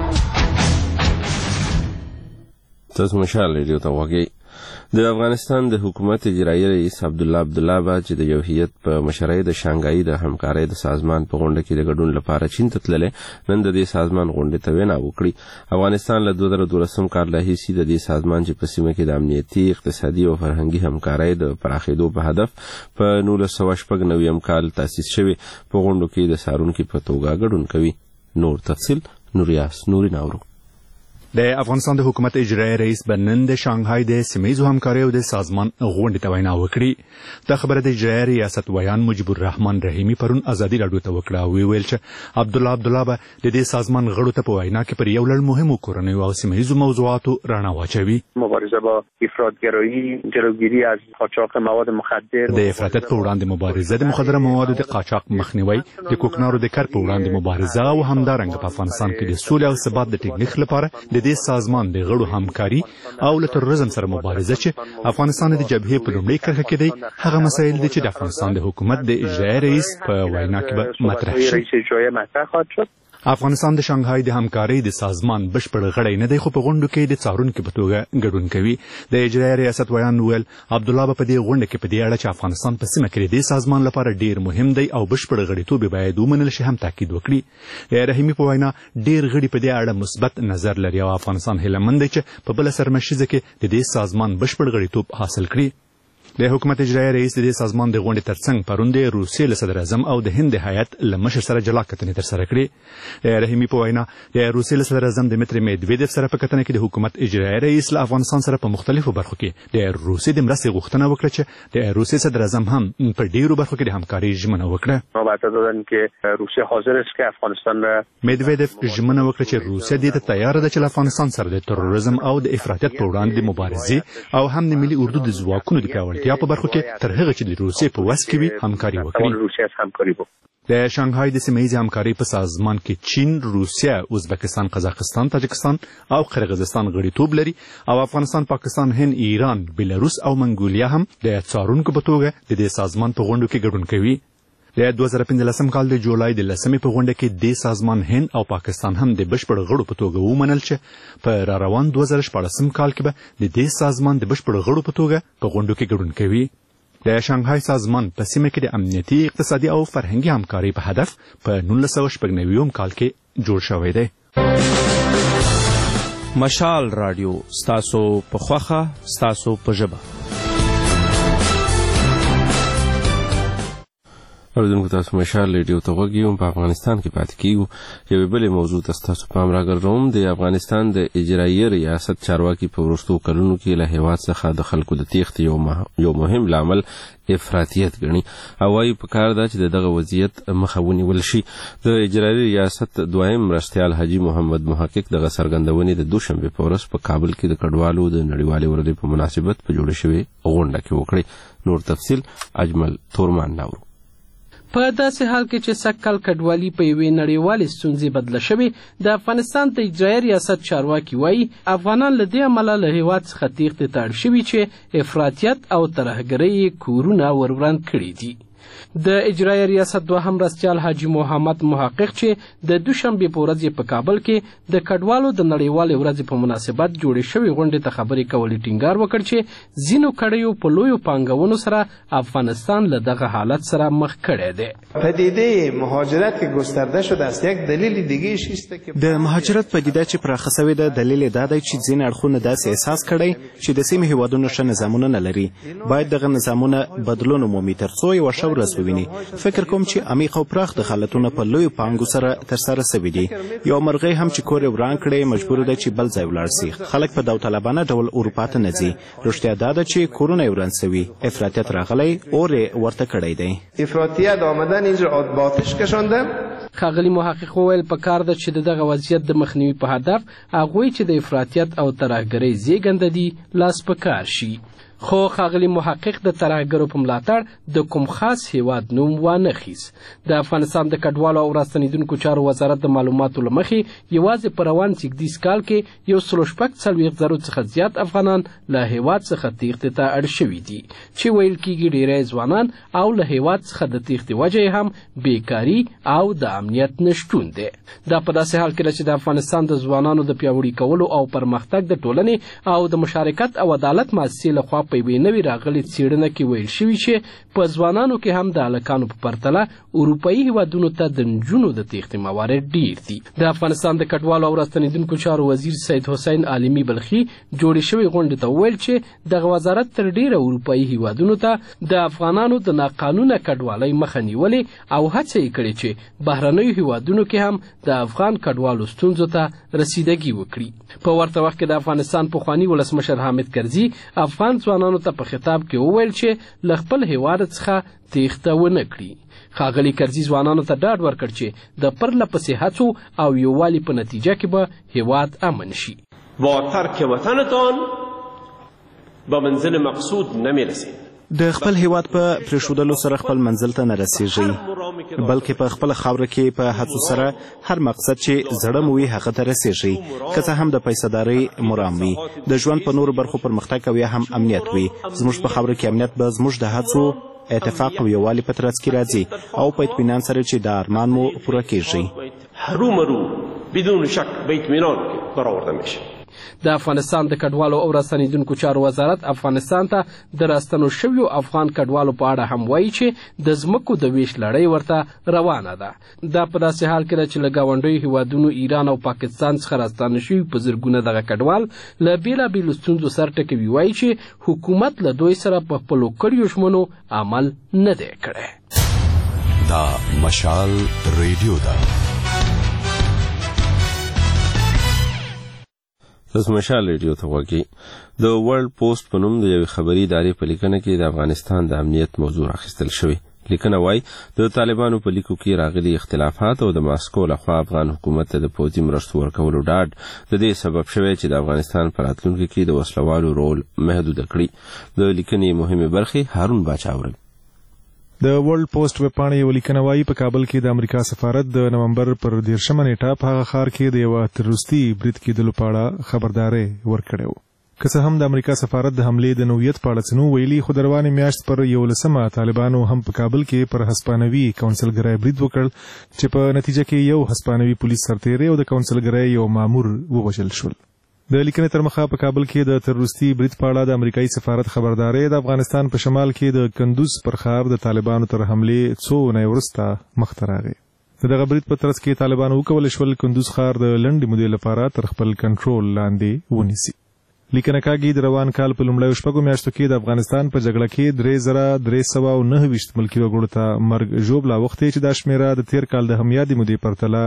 تاسو مشال رادیو ته وګورئ. د افغانستان د حکومت اجرایي رئیس عبدالله عبدالله چې د یو هیئت په مشرۍ د شانګهای د همکارۍ د سازمان په غونډه کې د ګډون لپاره چین ته تللی، نن د دې سازمان غونډې ته وینا وکړي. افغانستان له 2012 کال راهیسې د دې سازمان چې په سیمه کې د امنیتي، اقتصادي او فرهنګي همکارۍ د پراخېدو په هدف په 1996 کال تاسیس شوی په غونډو کې د څارونکي په توګه ګډون کوي. نور تفصیل نوریاس نوري ناورو. د افغانستان د حکومت اجرایي رئیس بنن د شانګهای د سیمه‌ییزو همکاریو د سازمان غونډې ته وینا وکړي. د خبره د اجرایي ریاست ویان مجبور الرحمن رحیمي پرون ازادي راډیو ته وکړه او ویل چې عبدالله به د دې سازمان غړو ته په وینا کې پر یو لړ مهمو کورنیو او سیمه‌ییزو موضوعاتو رڼا واچوي. مبارزه با افراطگرایی، جلوگیری از قاچاق مواد مخدر، د افراطیت په وړاندې مبارزه، د مخدره موادو د قاچاق مخنیوي، د کوکنارو د کار په وړاندې مبارزه او همدارنګه په افغانستان کې د سولې او ثبات د ټینګښت لپاره د دې سازمان د غړو همکاري او له تروریزم سره مبارزه چې افغانستان د جبهې په لومړۍ کرښه کې دی، هغه مسایل دي چې د افغانستان د حکومت د اجرایي رئیس په وینا کې به مطرح شي. افغانستان د شانګهای د همکارۍ د سازمان بشپړ غړی نه دی، خو په غونډو کې د څارونکي په توګه ګډون کوي. د اجرایي ریاست ویان ویل عبدالله په دې غونډه کې په دې اړه چې افغانستان په سیمه کې د سازمان لپاره ډیر مهم دی او بشپړ غړیتوب باید ومنل شي هم تاکید وکړي. رحیمي په وینا ډیر غړي په دې اړه مثبت نظر لري او افغانستان هیلهمند دی چې په بل سرمشیزه کې د دې سازمان بشپړ غړیتوب حاصل کړي. د حکومت اجرایي رئیس د سازمان د غونډې ترڅنګ پرون د روسیې له صدر اعظم او د هند هیئت له مشر سره جلا کتنې ترسره کړې. رحیمي په وینا د روسیې له صدر اعظم دمیتری میدویدف سره په کتنه کې د حکومت اجرایي رئیس له افغانستان سره په مختلفو برخو کې د روسیې د مرستې غوښتنه وکړه چې د روسیې صدر اعظم هم په ډیرو برخو کې د همکارۍ ژمنه وکړه. دادن که روسیه حاضر است که افغانستان میدویدف ژمنه وکړه چې روسیه دې ته تیار ده چې له افغانستان سره د تروریزم او د افراطیت په وړاندې مبارزې او هم د ملي اردو د ځواکونو د پیاوړتیا روغتیا په برخو کې تر هغه چې د روسیې په وس کې وي همکاري وکړي. د شانګهای د سیمه ییزې همکارۍ په سازمان کې چین، روسیه، ازبکستان، قزاقستان، تاجکستان او قرغیزستان غړیتوب لري او افغانستان، پاکستان، هند، ایران، بیلاروس او منګولیا هم د څارونکو په توګه د دې سازمان په غونډو کې ګډون کوي. د 2015 کال د جولای د 10 په غونډه کې د سازمان هند او پاکستان هم د بشپړ غړو په توګه ومنل چې په روان 2014 کال کې به د دې سازمان د بشپړ غړو په توګه په غونډو کې ګډون کوي. د شانګهای سازمان په سیمه کې د امنیتي، اقتصادي او فرهنګي همکارۍ په هدف په 1996 کال کې جوړ شوی دی. مشال رادیو ستاسو په خوخه، ستاسو په ژبه. اوریدونکو تاسو مشال ریډیو ته غوږ یو. په افغانستان کې پاتې کیږو. یوې بلې موضوع ته ستاسو پام راګرځوم. د افغانستان د اجرایي ریاست چارواکي په وروستو کلونو کې له هیواد څخه د خلکو د تیښتې یو مهم لامل افراطیت ګڼي او وايي پکار ده چې دغه وضعیت مخه ونیول شي. د اجرایي ریاست دویم مرستیال حاجي محمد محقق دغه څرګندونې د دوشنبه په ورځ په کابل کې د کډوالو د نړیوالې ورځې په مناسبت په جوړه شوې غونډه کې وکړي. نور تفصیل اجمل تورمان ناورو. په داسې حال کې چې سږ کال کډوالي په یوې نړیوالې ستونزې بدله شوې، د افغانستان د اجرایي ریاست چارواکي وایي افغانان له دې امله له هیواد څخه تیښتې ته اړ شوي چې افراطیت او ترهګرۍ کورونه وروران کړي دي. د اجرایي ریاست دوهم مرستیال حاجي محمد محقق چې د دوشنبه په ورځ په کابل کې د کډوالو د نړیوالې ورځې په مناسبت جوړې شوې غونډې ته خبرې کولې ټینګار وکړ چې ځینو کړیو په لویو پانګونو سره افغانستان له دغه حالت سره مخ کړی دی. پدیده مهاجرت که گسترده شده است یک دلیل دیگه است که د مهاجرت پدیده چې پراخه شوې ده دلیل دا دی چې ځینې اړخونه داسې احساس کړی چې د سیمې هیوادونو ښه نظامونه نه لري. باید دغه نظامونه بدلون ومومي ترڅو یوه ښه ورځ وویني. فکر کوم چې عمیق او پراخ دخالتونه په لویو پانګو سره ترسره شوي دي. یو مرغۍ هم چې کور یې وران کړی مجبور ده چې بل ځای ولاړ شي. خلک په داوطلبانه ډول اروپا ته نه ځي. رښتیا دا ده چې کورونه یې وران شوي، افراطیت راغلی، اور یې ورته کړی دی. افراطیت آمدن اینجا باتش کشانده. ښاغلي محقق وویل پکار ده چې دغه وضعیت د مخنیوي په هدف هغوی چې د افراطیت او ترهګرۍ زیږنده دي لاس په کار شي. خو ښاغلي محقق د ترهګرو په ملاتړ د کوم خاص هیواد نوم وانه خیز. د افغانستان د کډوالو او راستنیدونکو چارو وزارت د معلوماتو له مخې یوازې په روان زیږدیز کال کې 140,000 څخه زیات افغانان له هیواد څخه تیښتې ته اړ شوي دي چې ویل کېږي ډیری ځوانان او له هیواد څخه د تیښتې وجه هم بیکاري او د امنیت نشتون دی. دا په داسې حال کې چې د افغانستان د ځوانانو د پیاوړي کولو او پرمختګ د ټولنې او د مشارکت او عدالت مؤسسې لخوا په یوې نوې راغلې څېړنه کې ویل شوي چې په ځوانانو کې هم د هلکانو په پرتله اروپایي هیوادونو ته د نجونو د تیښتې موارد ډیر دي. د افغانستان د کډوالو او راستنیدونکو چارو وزیر سید حسین عالمي بلخي جوړې شوې غونډې ته وویل چې دغه وزارت تر ډیره اروپایي هیوادونو ته د افغانانو د ناقانونه کډوالۍ مخه نیولې او هڅه یې کړې چې بهرنیو هیوادونو کې هم د افغان کډوالو ستونزو ته رسیدګي وکړي. په ورته وخت کې د افغانستان پخواني ولسمشر حامد کرزي افغان ځوانانو ته په خطاب کې وویل چې له خپل هیواد څخه تیښته ونه کړي. ښاغلي کرزي ځوانانو ته ډاډ ورکړ چې د پرله پسې هڅو او یووالي په نتیجه کې به هیواد امن شي. با ترک وطنتان به منزل مقصود نمیرسید. د خپل هیواد په پرېښودلو سره خپل منزل ته نه رسیږئ، بلکې په خپله خاوره کې په هڅو سره هر مقصد چې زړه مو وي هغه ته رسیږئ، که څه هم د پیسهدارۍ مرام وي. د ژوند په نورو برخو پرمختګ او یا هم امنیت وي. زموږ په خاوره کې امنیت به زموږ د هڅو اتفاق او یووالي په ترڅ کې راځي او په اطمینان سره چې د ارمان مو پوره کیږي. هرومرو بدون شک به اطمینان برآورده میشه. د افغانستان د کډوالو او راستنیدونکو چارو وزارت افغانستان ته د راستنو شویو افغان کډوالو په اړه هم وایي چې د ځمکو د ویش لړۍ ورته روانه ده. دا په داسې حال کې ده چې له ګاونډیو هیوادونو ایران او پاکستان څخه راستانه شوي په زرګونه دغه کډوال له بېلابېلو ستونزو سر ټکوي. وایي چې حکومت له دوی سره په خپلو کړیو ژمنو عمل نه دی کړی. دا مشال ریډیو ده. تاسو مشال ریډیو ته غوږی. د ورلد پوسټ په نوم د یوې خبري ادارې په لیکنه کې د افغانستان د امنیت موضوع راخیستل شوی. لیکنه وایي د طالبانو په لیکو کې راغلي اختلافات او د ماسکو لخوا افغان حکومت ته د پوځي مرستو ورکولو ډاډ د دې سبب شوی چې د افغانستان په راتلونکي کې د وسلوالو رول محدود کړي. د لیکنې مهمې برخې هارون باچا اورل. د ورلد پوسټ ویب پاڼې یو لیکنه وایي په کابل کې د امریکا سفارت د نومبر پر 13 نیټه په هغه ښار کې د یو تروریستي برید کېدلو په اړه خبرداری ورکړی و. که څه هم د امریکا سفارت د حملې د نوعیت په اړه څه نه ویلي، خو د روانې میاشت پر 11 طالبانو هم په کابل کې پر هسپانوي کونسلګرۍ برید وکړ چې په نتیجه کې یو هسپانوي پولیس سرتیری او د کونسلګرۍ یو مامور ووژل شول. د لیکنې تر مخه په کابل کې د تروریستي برید په اړه د امریکایي سفارت خبرداری د افغانستان په شمال کې د کندوز پر ښار د طالبانو تر حملې څو اونۍ وروسته مخته راغی. د دغه برید په ترڅ کې طالبانو وکولی شول کندوز ښار د لنډې مودې لپاره تر خپل کنټرول لاندې ونیسي. لیکنه کاږي د روان کال په لومړیو شپږو میاشتو کې د افغانستان په جګړه کې 3329 ملکي وګړو ته مرګ ژوبله اوښتې چې دا شمیره د تیر کال د همیادې مودې پرتله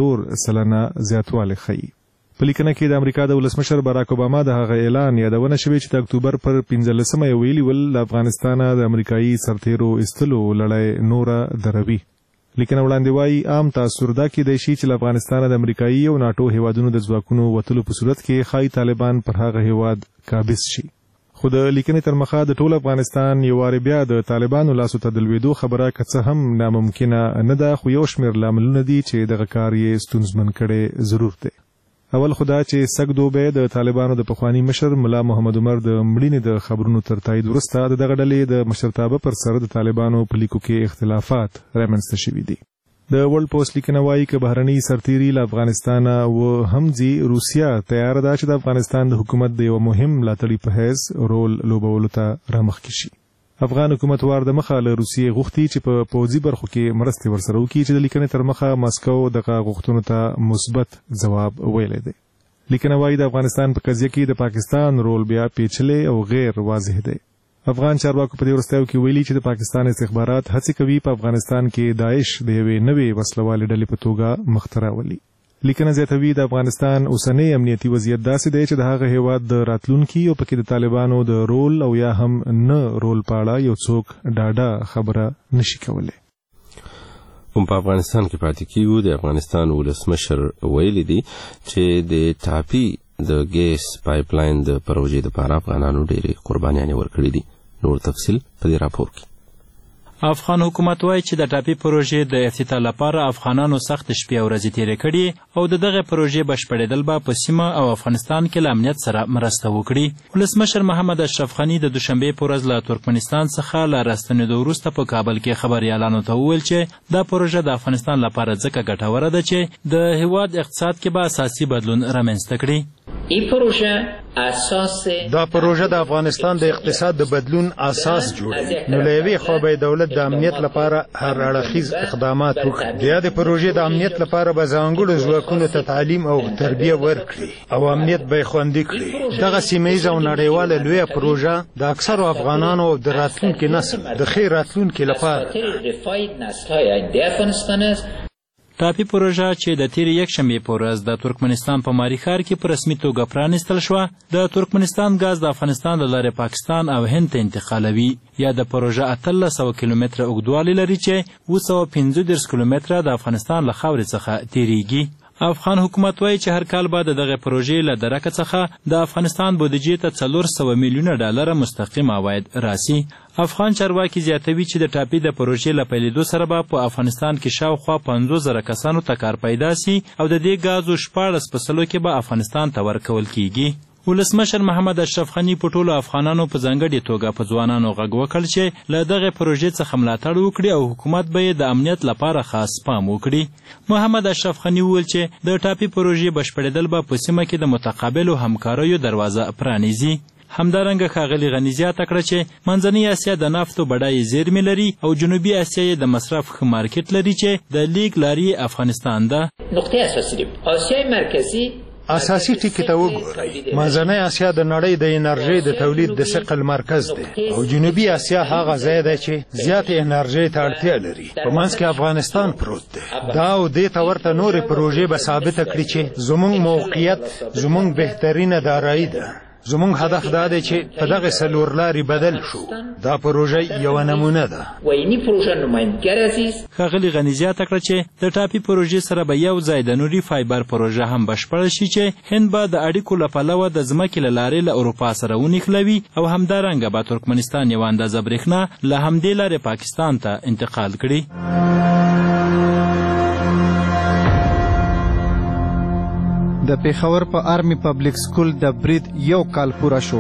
4% زیاتوالی ښیي. په لیکنه کې د امریکا د ولسمشر باراک اوباما د هغه اعلان یادونه شوې چې د اکتوبر پر 15 ویلي ول له افغانستانه د امریکایي سرتیرو ایستلو لړۍ نوره دروي. لیکنه وړاندې وایي عام تاثر دا کېدای شي چې له افغانستانه د امریکایي او ناټو هیوادونو د ځواکونو وتلو په صورت کې ښایي طالبان پر هغه هیواد قابض شي. خو د لیکنې تر مخه د ټول افغانستان یو وارې بیا د طالبانو لاسو ته د لوېدو خبره که څه هم ناممکنه نه ده، خو یو شمېر لاملونه دي چې دغه کار یې ستونزمن کړی ضرور دی. اول خدا چې سګ دوبه د طالبانو د پخوانی مشر ملا محمد عمر د مړینې د خبرونو تر تایید وروسته دغه ډلې د مشرتابه پر سر د طالبانو په لیکو کې اختلافات رامنځته شوي دي. د ورلد پوسټ لیکنه وایي که بهرني سرتیري له افغانستانه و هم ځي، روسیه تیار ده چې د افغانستان د حکومت د یو مهم ملاتړي په حیث رول لوبولو ته رامخکې شي. افغان حکومت وار د مخه له روسیې غوښتي چې په پوځي برخو کې مرستې ورسره وکړي چې د لیکنې تر مخه ماسکو دغه غوښتنو ته مثبت ځواب ویلی دی. لیکنه وایي د افغانستان په قضیه کې د پاکستان رول بیا پیچلی او غیر واضح دی. افغان چارواکو په دې وروستیو کې ویلي چې د پاکستان استخبارات هڅې کوي په افغانستان کې داعش د یوې نوې وسلوالې ډلې په توګه مخته راولي. لیکنه زیاتوي د افغانستان اوسنی امنیتي وضعیت داسې دی چې د هغه هیواد د راتلونکي او پکې د طالبانو د رول او یا هم نه رول په اړه یو څوک ډاډه خبره نشي کولی. هم په افغانستان کې پاتې کیږو. د افغانستان ولسمشر ویلي دي چې د ټاپي د ګیس پایپ لاین د پروژې لپاره افغانانو ډېرې قربانیانې ورکړې دي. نور تفصیل په دې راپور کې. افغان حکومت وایي چې د ټاپي پروژې د افتتاح لپاره افغانانو سخت شپې او ورځې تېرې کړي او د دغه پروژې بشپړېدل به په سیمه او افغانستان کې له امنیت سره مرسته وکړي. ولسمشر محمد اشرف غني د دوشنبې په ورځ له ترکمنستان څخه له راستنېدو وروسته په کابل کې خبریالانو ته وویل چې دا پروژه د افغانستان لپاره ځکه ګټوره ده چې د هیواد اقتصاد کې به اساسي بدلون رامنځته کړي. دا پروژه د افغانستان د اقتصاد د بدلون اساس جوړوي. نو له یوې خوا به دولت د امنیت لپاره هر اړخیز اقدامات وکړي. بیا د پروژې د امنیت لپاره به ځانګړو ځواکونو ته تعلیم او تربیه ورکړي او امنیت به یې خوندي کړي. دغه سیمه ییزه او نړیواله لویه پروژه د اکثرو افغانانو او د راتلونکي نسل د ښې راتلونکي لپاره ټاپي پروژه چې د تېرې یکشنبې په ورځ د ترکمنستان په ماري ښار کې په رسمي توګه پرانیستل شوه، د ترکمنستان ګاز د افغانستان له لارې پاکستان او هند ته انتقالوي. یا د پروژه 1800 کیلومتره اوږدوالی لري چې 235 کیلومتره د افغانستان له خاورې څخه تېرېږي. افغان حکومت وایي چې هر کال به د دغه پروژې له درکه څخه د افغانستان بودیجې ته 400 میلیونه ډالره مستقیم عواید راسي. افغان چارواکي زیاتوي چې د ټاپي د پروژې له پیلېدو سره به په افغانستان کې شاوخوا 50,000 کسانو ته کار پیدا سي او د دې ګازو 14% کې به افغانستان ته ورکول کیږي. ولسمشر محمد اشرف غني په ټولو افغانانو په ځانګړې توګه په ځوانانو غږ وکړ چې له دغه پروژې څخه ملاتړ وکړي او حکومت به یې د امنیت لپاره خاص پام وکړي. محمد اشرف غني وویل چې د ټاپي پروژې بشپړېدل به په سیمه کې د متقابلو همکاریو دروازه پرانیزي. همدارنګه ښاغلي غني زیاته کړه چې منځنۍ اسیا د نفتو بډایې زیرمې لري او جنوبي اسیا یې د مصرف ښه مارکیټ لري چې د لیک لارې افغانستان ده. نقطه اساسي آسیای مرکزی اساسي ټکي ته وګورئ. منځنۍ اسیا د نړۍ د انرژۍ د تولید د ثقل مرکز دی او جنوبي اسیا هغه ځای دی چې زیات انرژۍ ته اړتیا لري. په منځ کې افغانستان پروت دی. دا او دې ته ورته نورې پروژې به ثابته کړي چې زموږ موقعیت زموږ بهترینه دارایی ده. زموږ هدف دا دی چې په دغه څلور لارې بدل شو. دا پروژه یوه نمونه ده. ښاغلي غني زیاته کړه چې د ټاپي پروژې سره به یو ځای د نوري فایبر پروژه هم بشپړه شي چې هند به د اړیکو له پلوه د ځمکې له لارې له اروپا سره ونښلوي او همدارنګه به ترکمنستان یوه اندازه برېښنا له همدې لارې پاکستان ته انتقال کړي. د پیښور په آرمي پبلک سکول د برید یو کال پوره شو.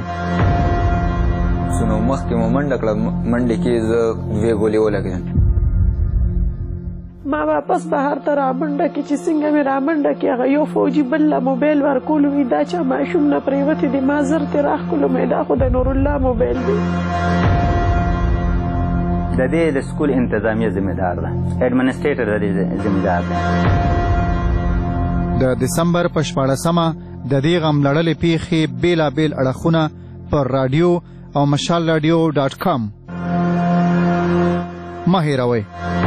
نو مخکې مو منډه کړه، منډې کې زه 2 ګولې ولګېدم. ما واپس بهر ته رامنډه کې چې څنګه مې رامنډه کې هغه یو فوجي بل له موبایل ورکولو مې دا چا ماشوم نه پرېوتې دی. ما زر ترې راښکلو مې دا خو د نورالله موبایل دی. د دې د سکول انتظامیه ذمهدار ده، ایډمنسټریټر د دې ذمهدار ده. د دسمبر په 14مه د دې غم لړلې پیښې بیلابیل اړخونه پر رادیو او مشال radio.com مه هېروئ.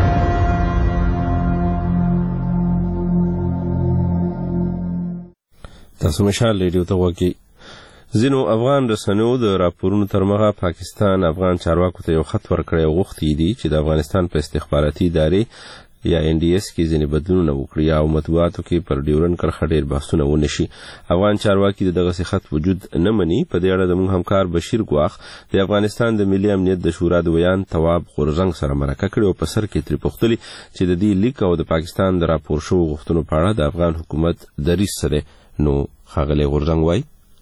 تاسو مشال ریډیو ته غوږ کړئ. ځینو افغان رسنیو د راپورونو تر مخه پاکستان افغان چارواکو ته یو خط ورکړی او غوښتي دي چې د افغانستان په استخباراتي ادارې یا NDS کې ځینې بدلونونه وکړي او مطبوعاتو کې پر ډیورنډ کرښه ډېر بحثونه ونشي. افغان چارواکي د دغسې خط وجود نه مني. په دې اړه زموږ همکار بشیر ګواخ د افغانستان د ملي امنیت د شورا د ویان تواب غورزنګ سره مرکه کړې او په سر کې ترې پوښتلي چې د دې لیک او د پاکستان د راپور شوو غوښتنو په اړه د افغان حکومت دریځ څه دی. نو ښاغلی غورزنګ وایي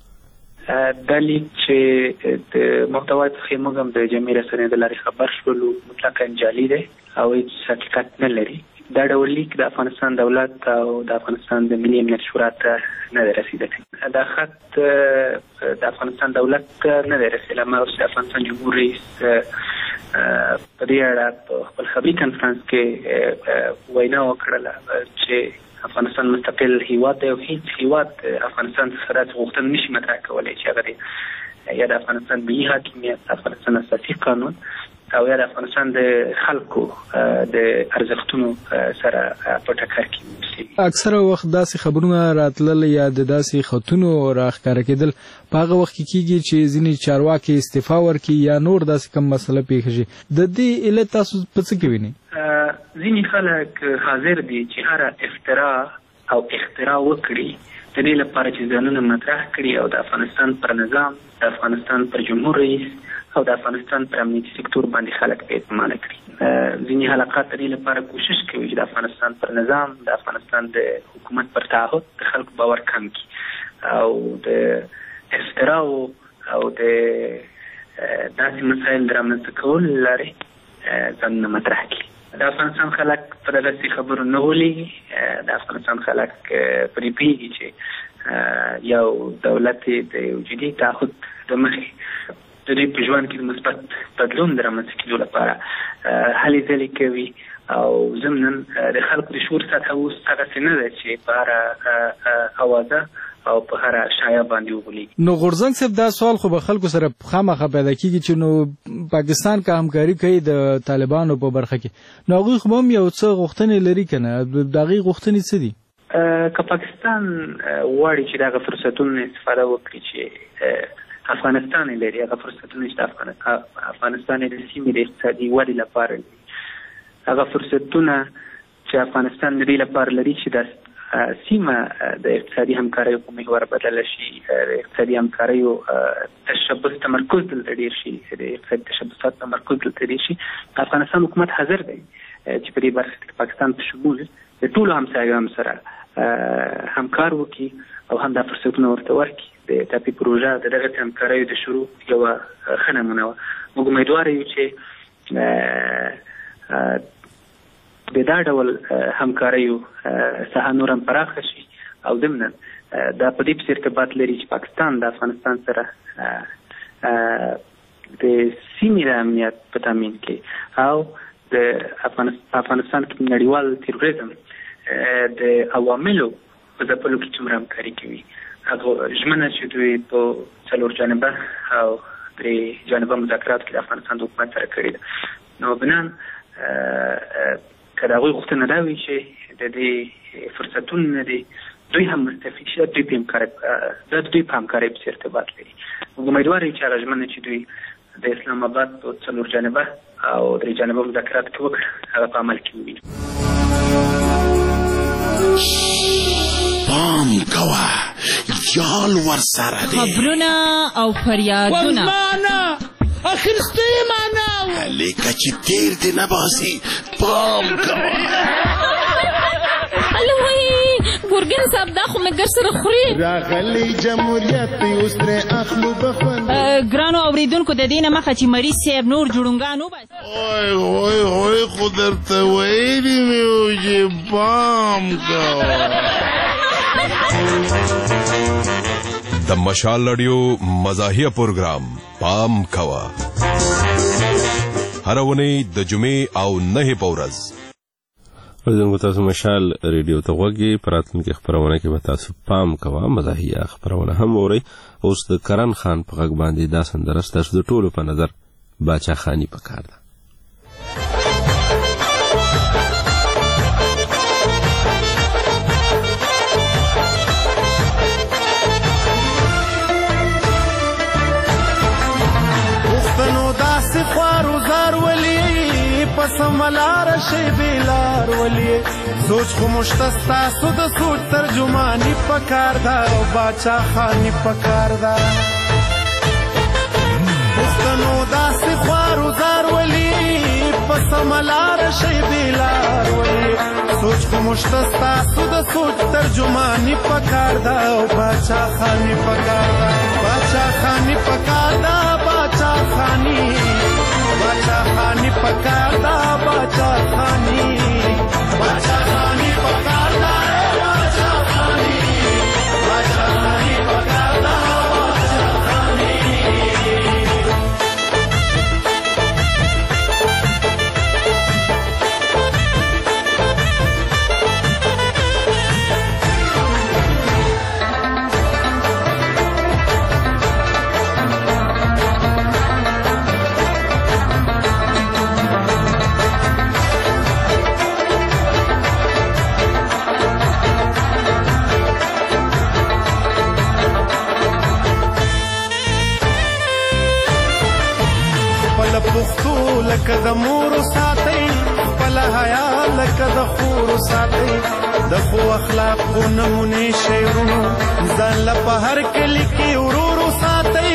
دا لیک چې د محتوا څخه موږ هم د جمعي رسنیو د لارې خبر شولو مطلقاً جعلي دی او هیڅ حقیقت نه لري. دا ډول لیک د افغانستان دولت او د افغانستان د ملي امنیت شورا ته نه دی رسیدلی. دا خط د افغانستان دولت ته نه دی رسیدلی. ما اوس د افغانستان جمهور رئیس په دې اړه په خپل خبري کنفرانس کې وینا وکړله چې افغانستان مستقل هیواد دی او هیڅ هیواد افغانستان څخه داسې غوښتنه نشي مطرح کولی چې هغه یا د افغانستان ملي حاکمیت، افغانستان اساسي قانون او یا د افغانستان د خلکو د ارزښتونو سره په ټکر کې اوسي. اکثره وخت داسې خبرونه راتلل یا د داسې خطونو راښکاره کېدل په هغه وخت کې کېږي چې ځینې چارواکي استعفا ورکړي یا نور داسې کوم مسله پیښه شي. د دې علت تاسو په څه کې وینئ؟ ځینې خلک حاضر دي چې هره افترا او اختراع وکړي د دې لپاره چې ځانونه مطرح کړي او د افغانستان پر نظام، د افغانستان پر جمهور رئیس او د افغانستان پر امنیتي سکتور باندې خلک بې اعتماده کړي. ځینې حلقات د دې لپاره کوشش کوي چې د افغانستان پر نظام، د افغانستان د حکومت پر تعهد د خلکو باور کم کړي او د افتراو او د داسې مسایل د رامنځته کولو له لارې ځانونه مطرح کړي. د افغانستان خلک په دغسې خبرو نه غولېږي. د افغانستان خلک پرې پوهېږي چې یو دولت د یو جدي تعهد د مخې د دوی په ژوند کې د مثبت بدلون د رامنځته کېدو لپاره هلې ځلې کوي او ضمناً د خلکو د شعور سطحه اوس هغسې نه ده چې په هره اوازه او په هره شایعه باندې وغولېږي. نو غورزنګ صاحب دا سوال خو به خلکو سره خامخا پیدا کېږي چې نو پاکستان که همکاري کوي د طالبانو په برخه کې نو هغوی خو هم یو څه غوښتنې لري که نه؟ د هغې غوښتنې څه دي؟ که پاکستان غواړي چې د هغه فرصتونو استفاده وکړي چې افغانستان یې لري، هغه فرصتونه چې افغانستان یې د سیمې د اقتصادي ودې لپاره لري، هغه فرصتونه چې افغانستان د دې لپاره لري چې د سیمه د اقتصادي همکاریو په محور بدله شي، د اقتصادي همکاریو تشبث تمرکز دلته ډېر شي، د اقتصادي تشبثات تمرکز دلته ډېر شي. افغانستان حکومت حاضر دی چې په دې برخه کې پاکستان په شمول د ټولو همسایګانو سره همکار وکړي او هم دا فرصتونه ورته ورکړي. د ټاپي پروژه د دغسې همکاریو د شروع یوه ښه نمونه وه. موږ امیدواره یو چې د دا ډول همکاریو ساحه نور هم پراخه شي او ضمناً دا په دې پسې ارتباط لري چې پاکستان د افغانستان سره د سیمې د امنیت په تامین کې او د افغانستان کې نړیوال تیروریزم د عواملو په ځپلو کې څومره همکاري کوي. هغه ژمنه چې دوی په 4 جانبه او 3 جانبه مذاکراتو کې د افغانستان د حکومت سره کړې ده. نو بنان که د هغوی غوښتنه دا وي چې د دې فرصتونه دي دوی هم مستفید شي، دوی په همکارۍ پسې ارتباط لري. امیدوار یو چې هغه ژمنه چې دوی د اسلام آباد په 4 جانبه او 3 جانبه مذاکرات کې وکړه هغه په عمل کې ووینو. پام کوه یال ورسره دی، خبرونه او فریادونه اخرسته معنا لیکه چې تیر دې نه باسي. پام کوه الوی ګورګین صاحب دا خو مې ګر سره خوري راغلی جمهوریت اوس ترې اخلو بخون. ګرانو اورېدونکو د دې نه مخه چې مریض صاحب نور جوړونګان وباسي. اوی خو درته ویلي مې وو چې پام کوه. د مشال رادیو مزاحیه پروګرام پام کوه هر اونۍ د جمعې او 9 په ورځ. زموږ تاسو مشال ریډیو ته غوږی پراتونکو خبرونه کې به تاسو پام کوه مزاحیه خبرونه هم اورئ. اوس د کرن خان په غږ باندې دا سندره ستاسو د ټولو په نظر باچا خانی پکار ده. پسملار شی بیلار ولی سوچ خو مشتستا سود سوچ ترجمانی پکار دا باچا خانی پکار دا پختنو داسی خوارو زار ولی پسملار شی بیلار ولی سوچ خو مشتستا سود سوچ ترجمانی پکار دا باچا خانی پکار دا باچا خانی پکار دا باچا خانی باچا خانی پکار دا باچا خانی باچا خانی پکار دا باچا خانی باچا خانی پکار دا باچا خانی. لکه د مور ساتي خپل حیا لکه د خور ساتي د خو اخلاق او نمونه شعرونو ځان له په هر کلی کې ورور ساتي.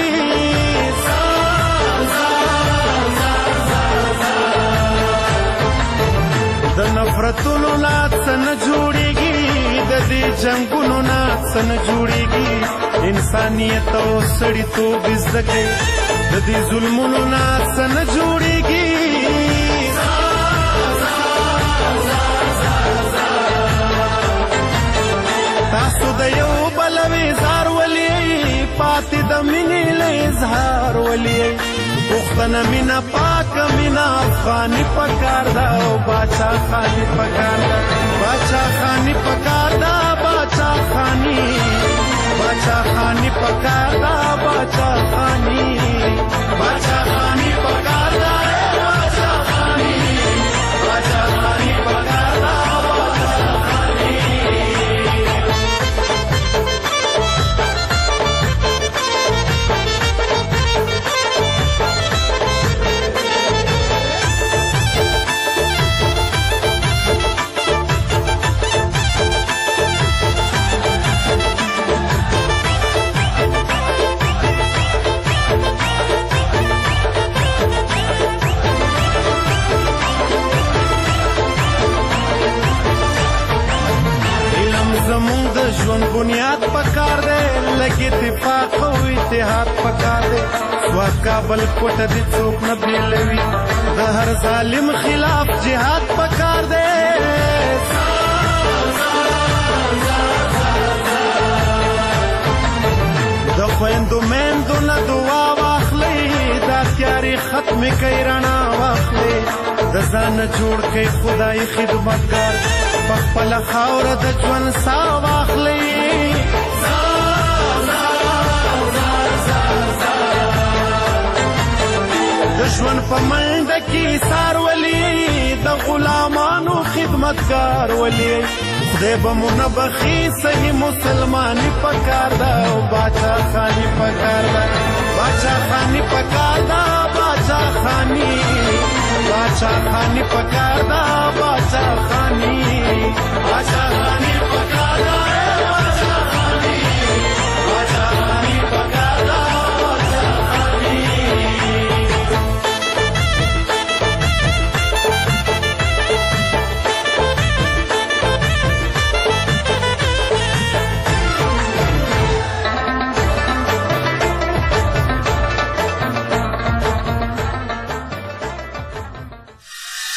د نفرتونو نه څنګه جوړيږي د دې جنگونو نه څنګه جوړيږي انسانيت او سړیتوب زده کوي د دې ظلمونو نه څنګه جوړيږي. تاسو د یو بل وزار ولي پاتې د مینې له اظهار ولي پښتنه مینا پاک مینا افغاني پکار دا او باچا خانی پکار دا باچا خانی پکار دا باچا خانی باچا خانی پکار دا باچا خانی باچا خانی پکار دا باچا خانی باچا خانی پکار دا باچا خانی. ژوند بنیاد پکار دے لگی اتفاق او اتحاد پکار دے سواد کابل کوټه دې څوک نه بیلوي د هر ظالم خلاف جهاد پکار دے د خويندو مېندو نه دعا واخلي دا تیاری ختم کوي رڼا واخلي د ځان جوړ کوي خدای خدمتګار خپل خاور د ژوند سا واخلي د ژوند په منډه کې سار ولي د غلامانو خدمتګار ولي خدای به مو نه بخي صحیح مسلمانی پکار دا او باچا خانی پکار دا باچا خانی پکار دا باچا خانی پکار دا باچا خانی پکار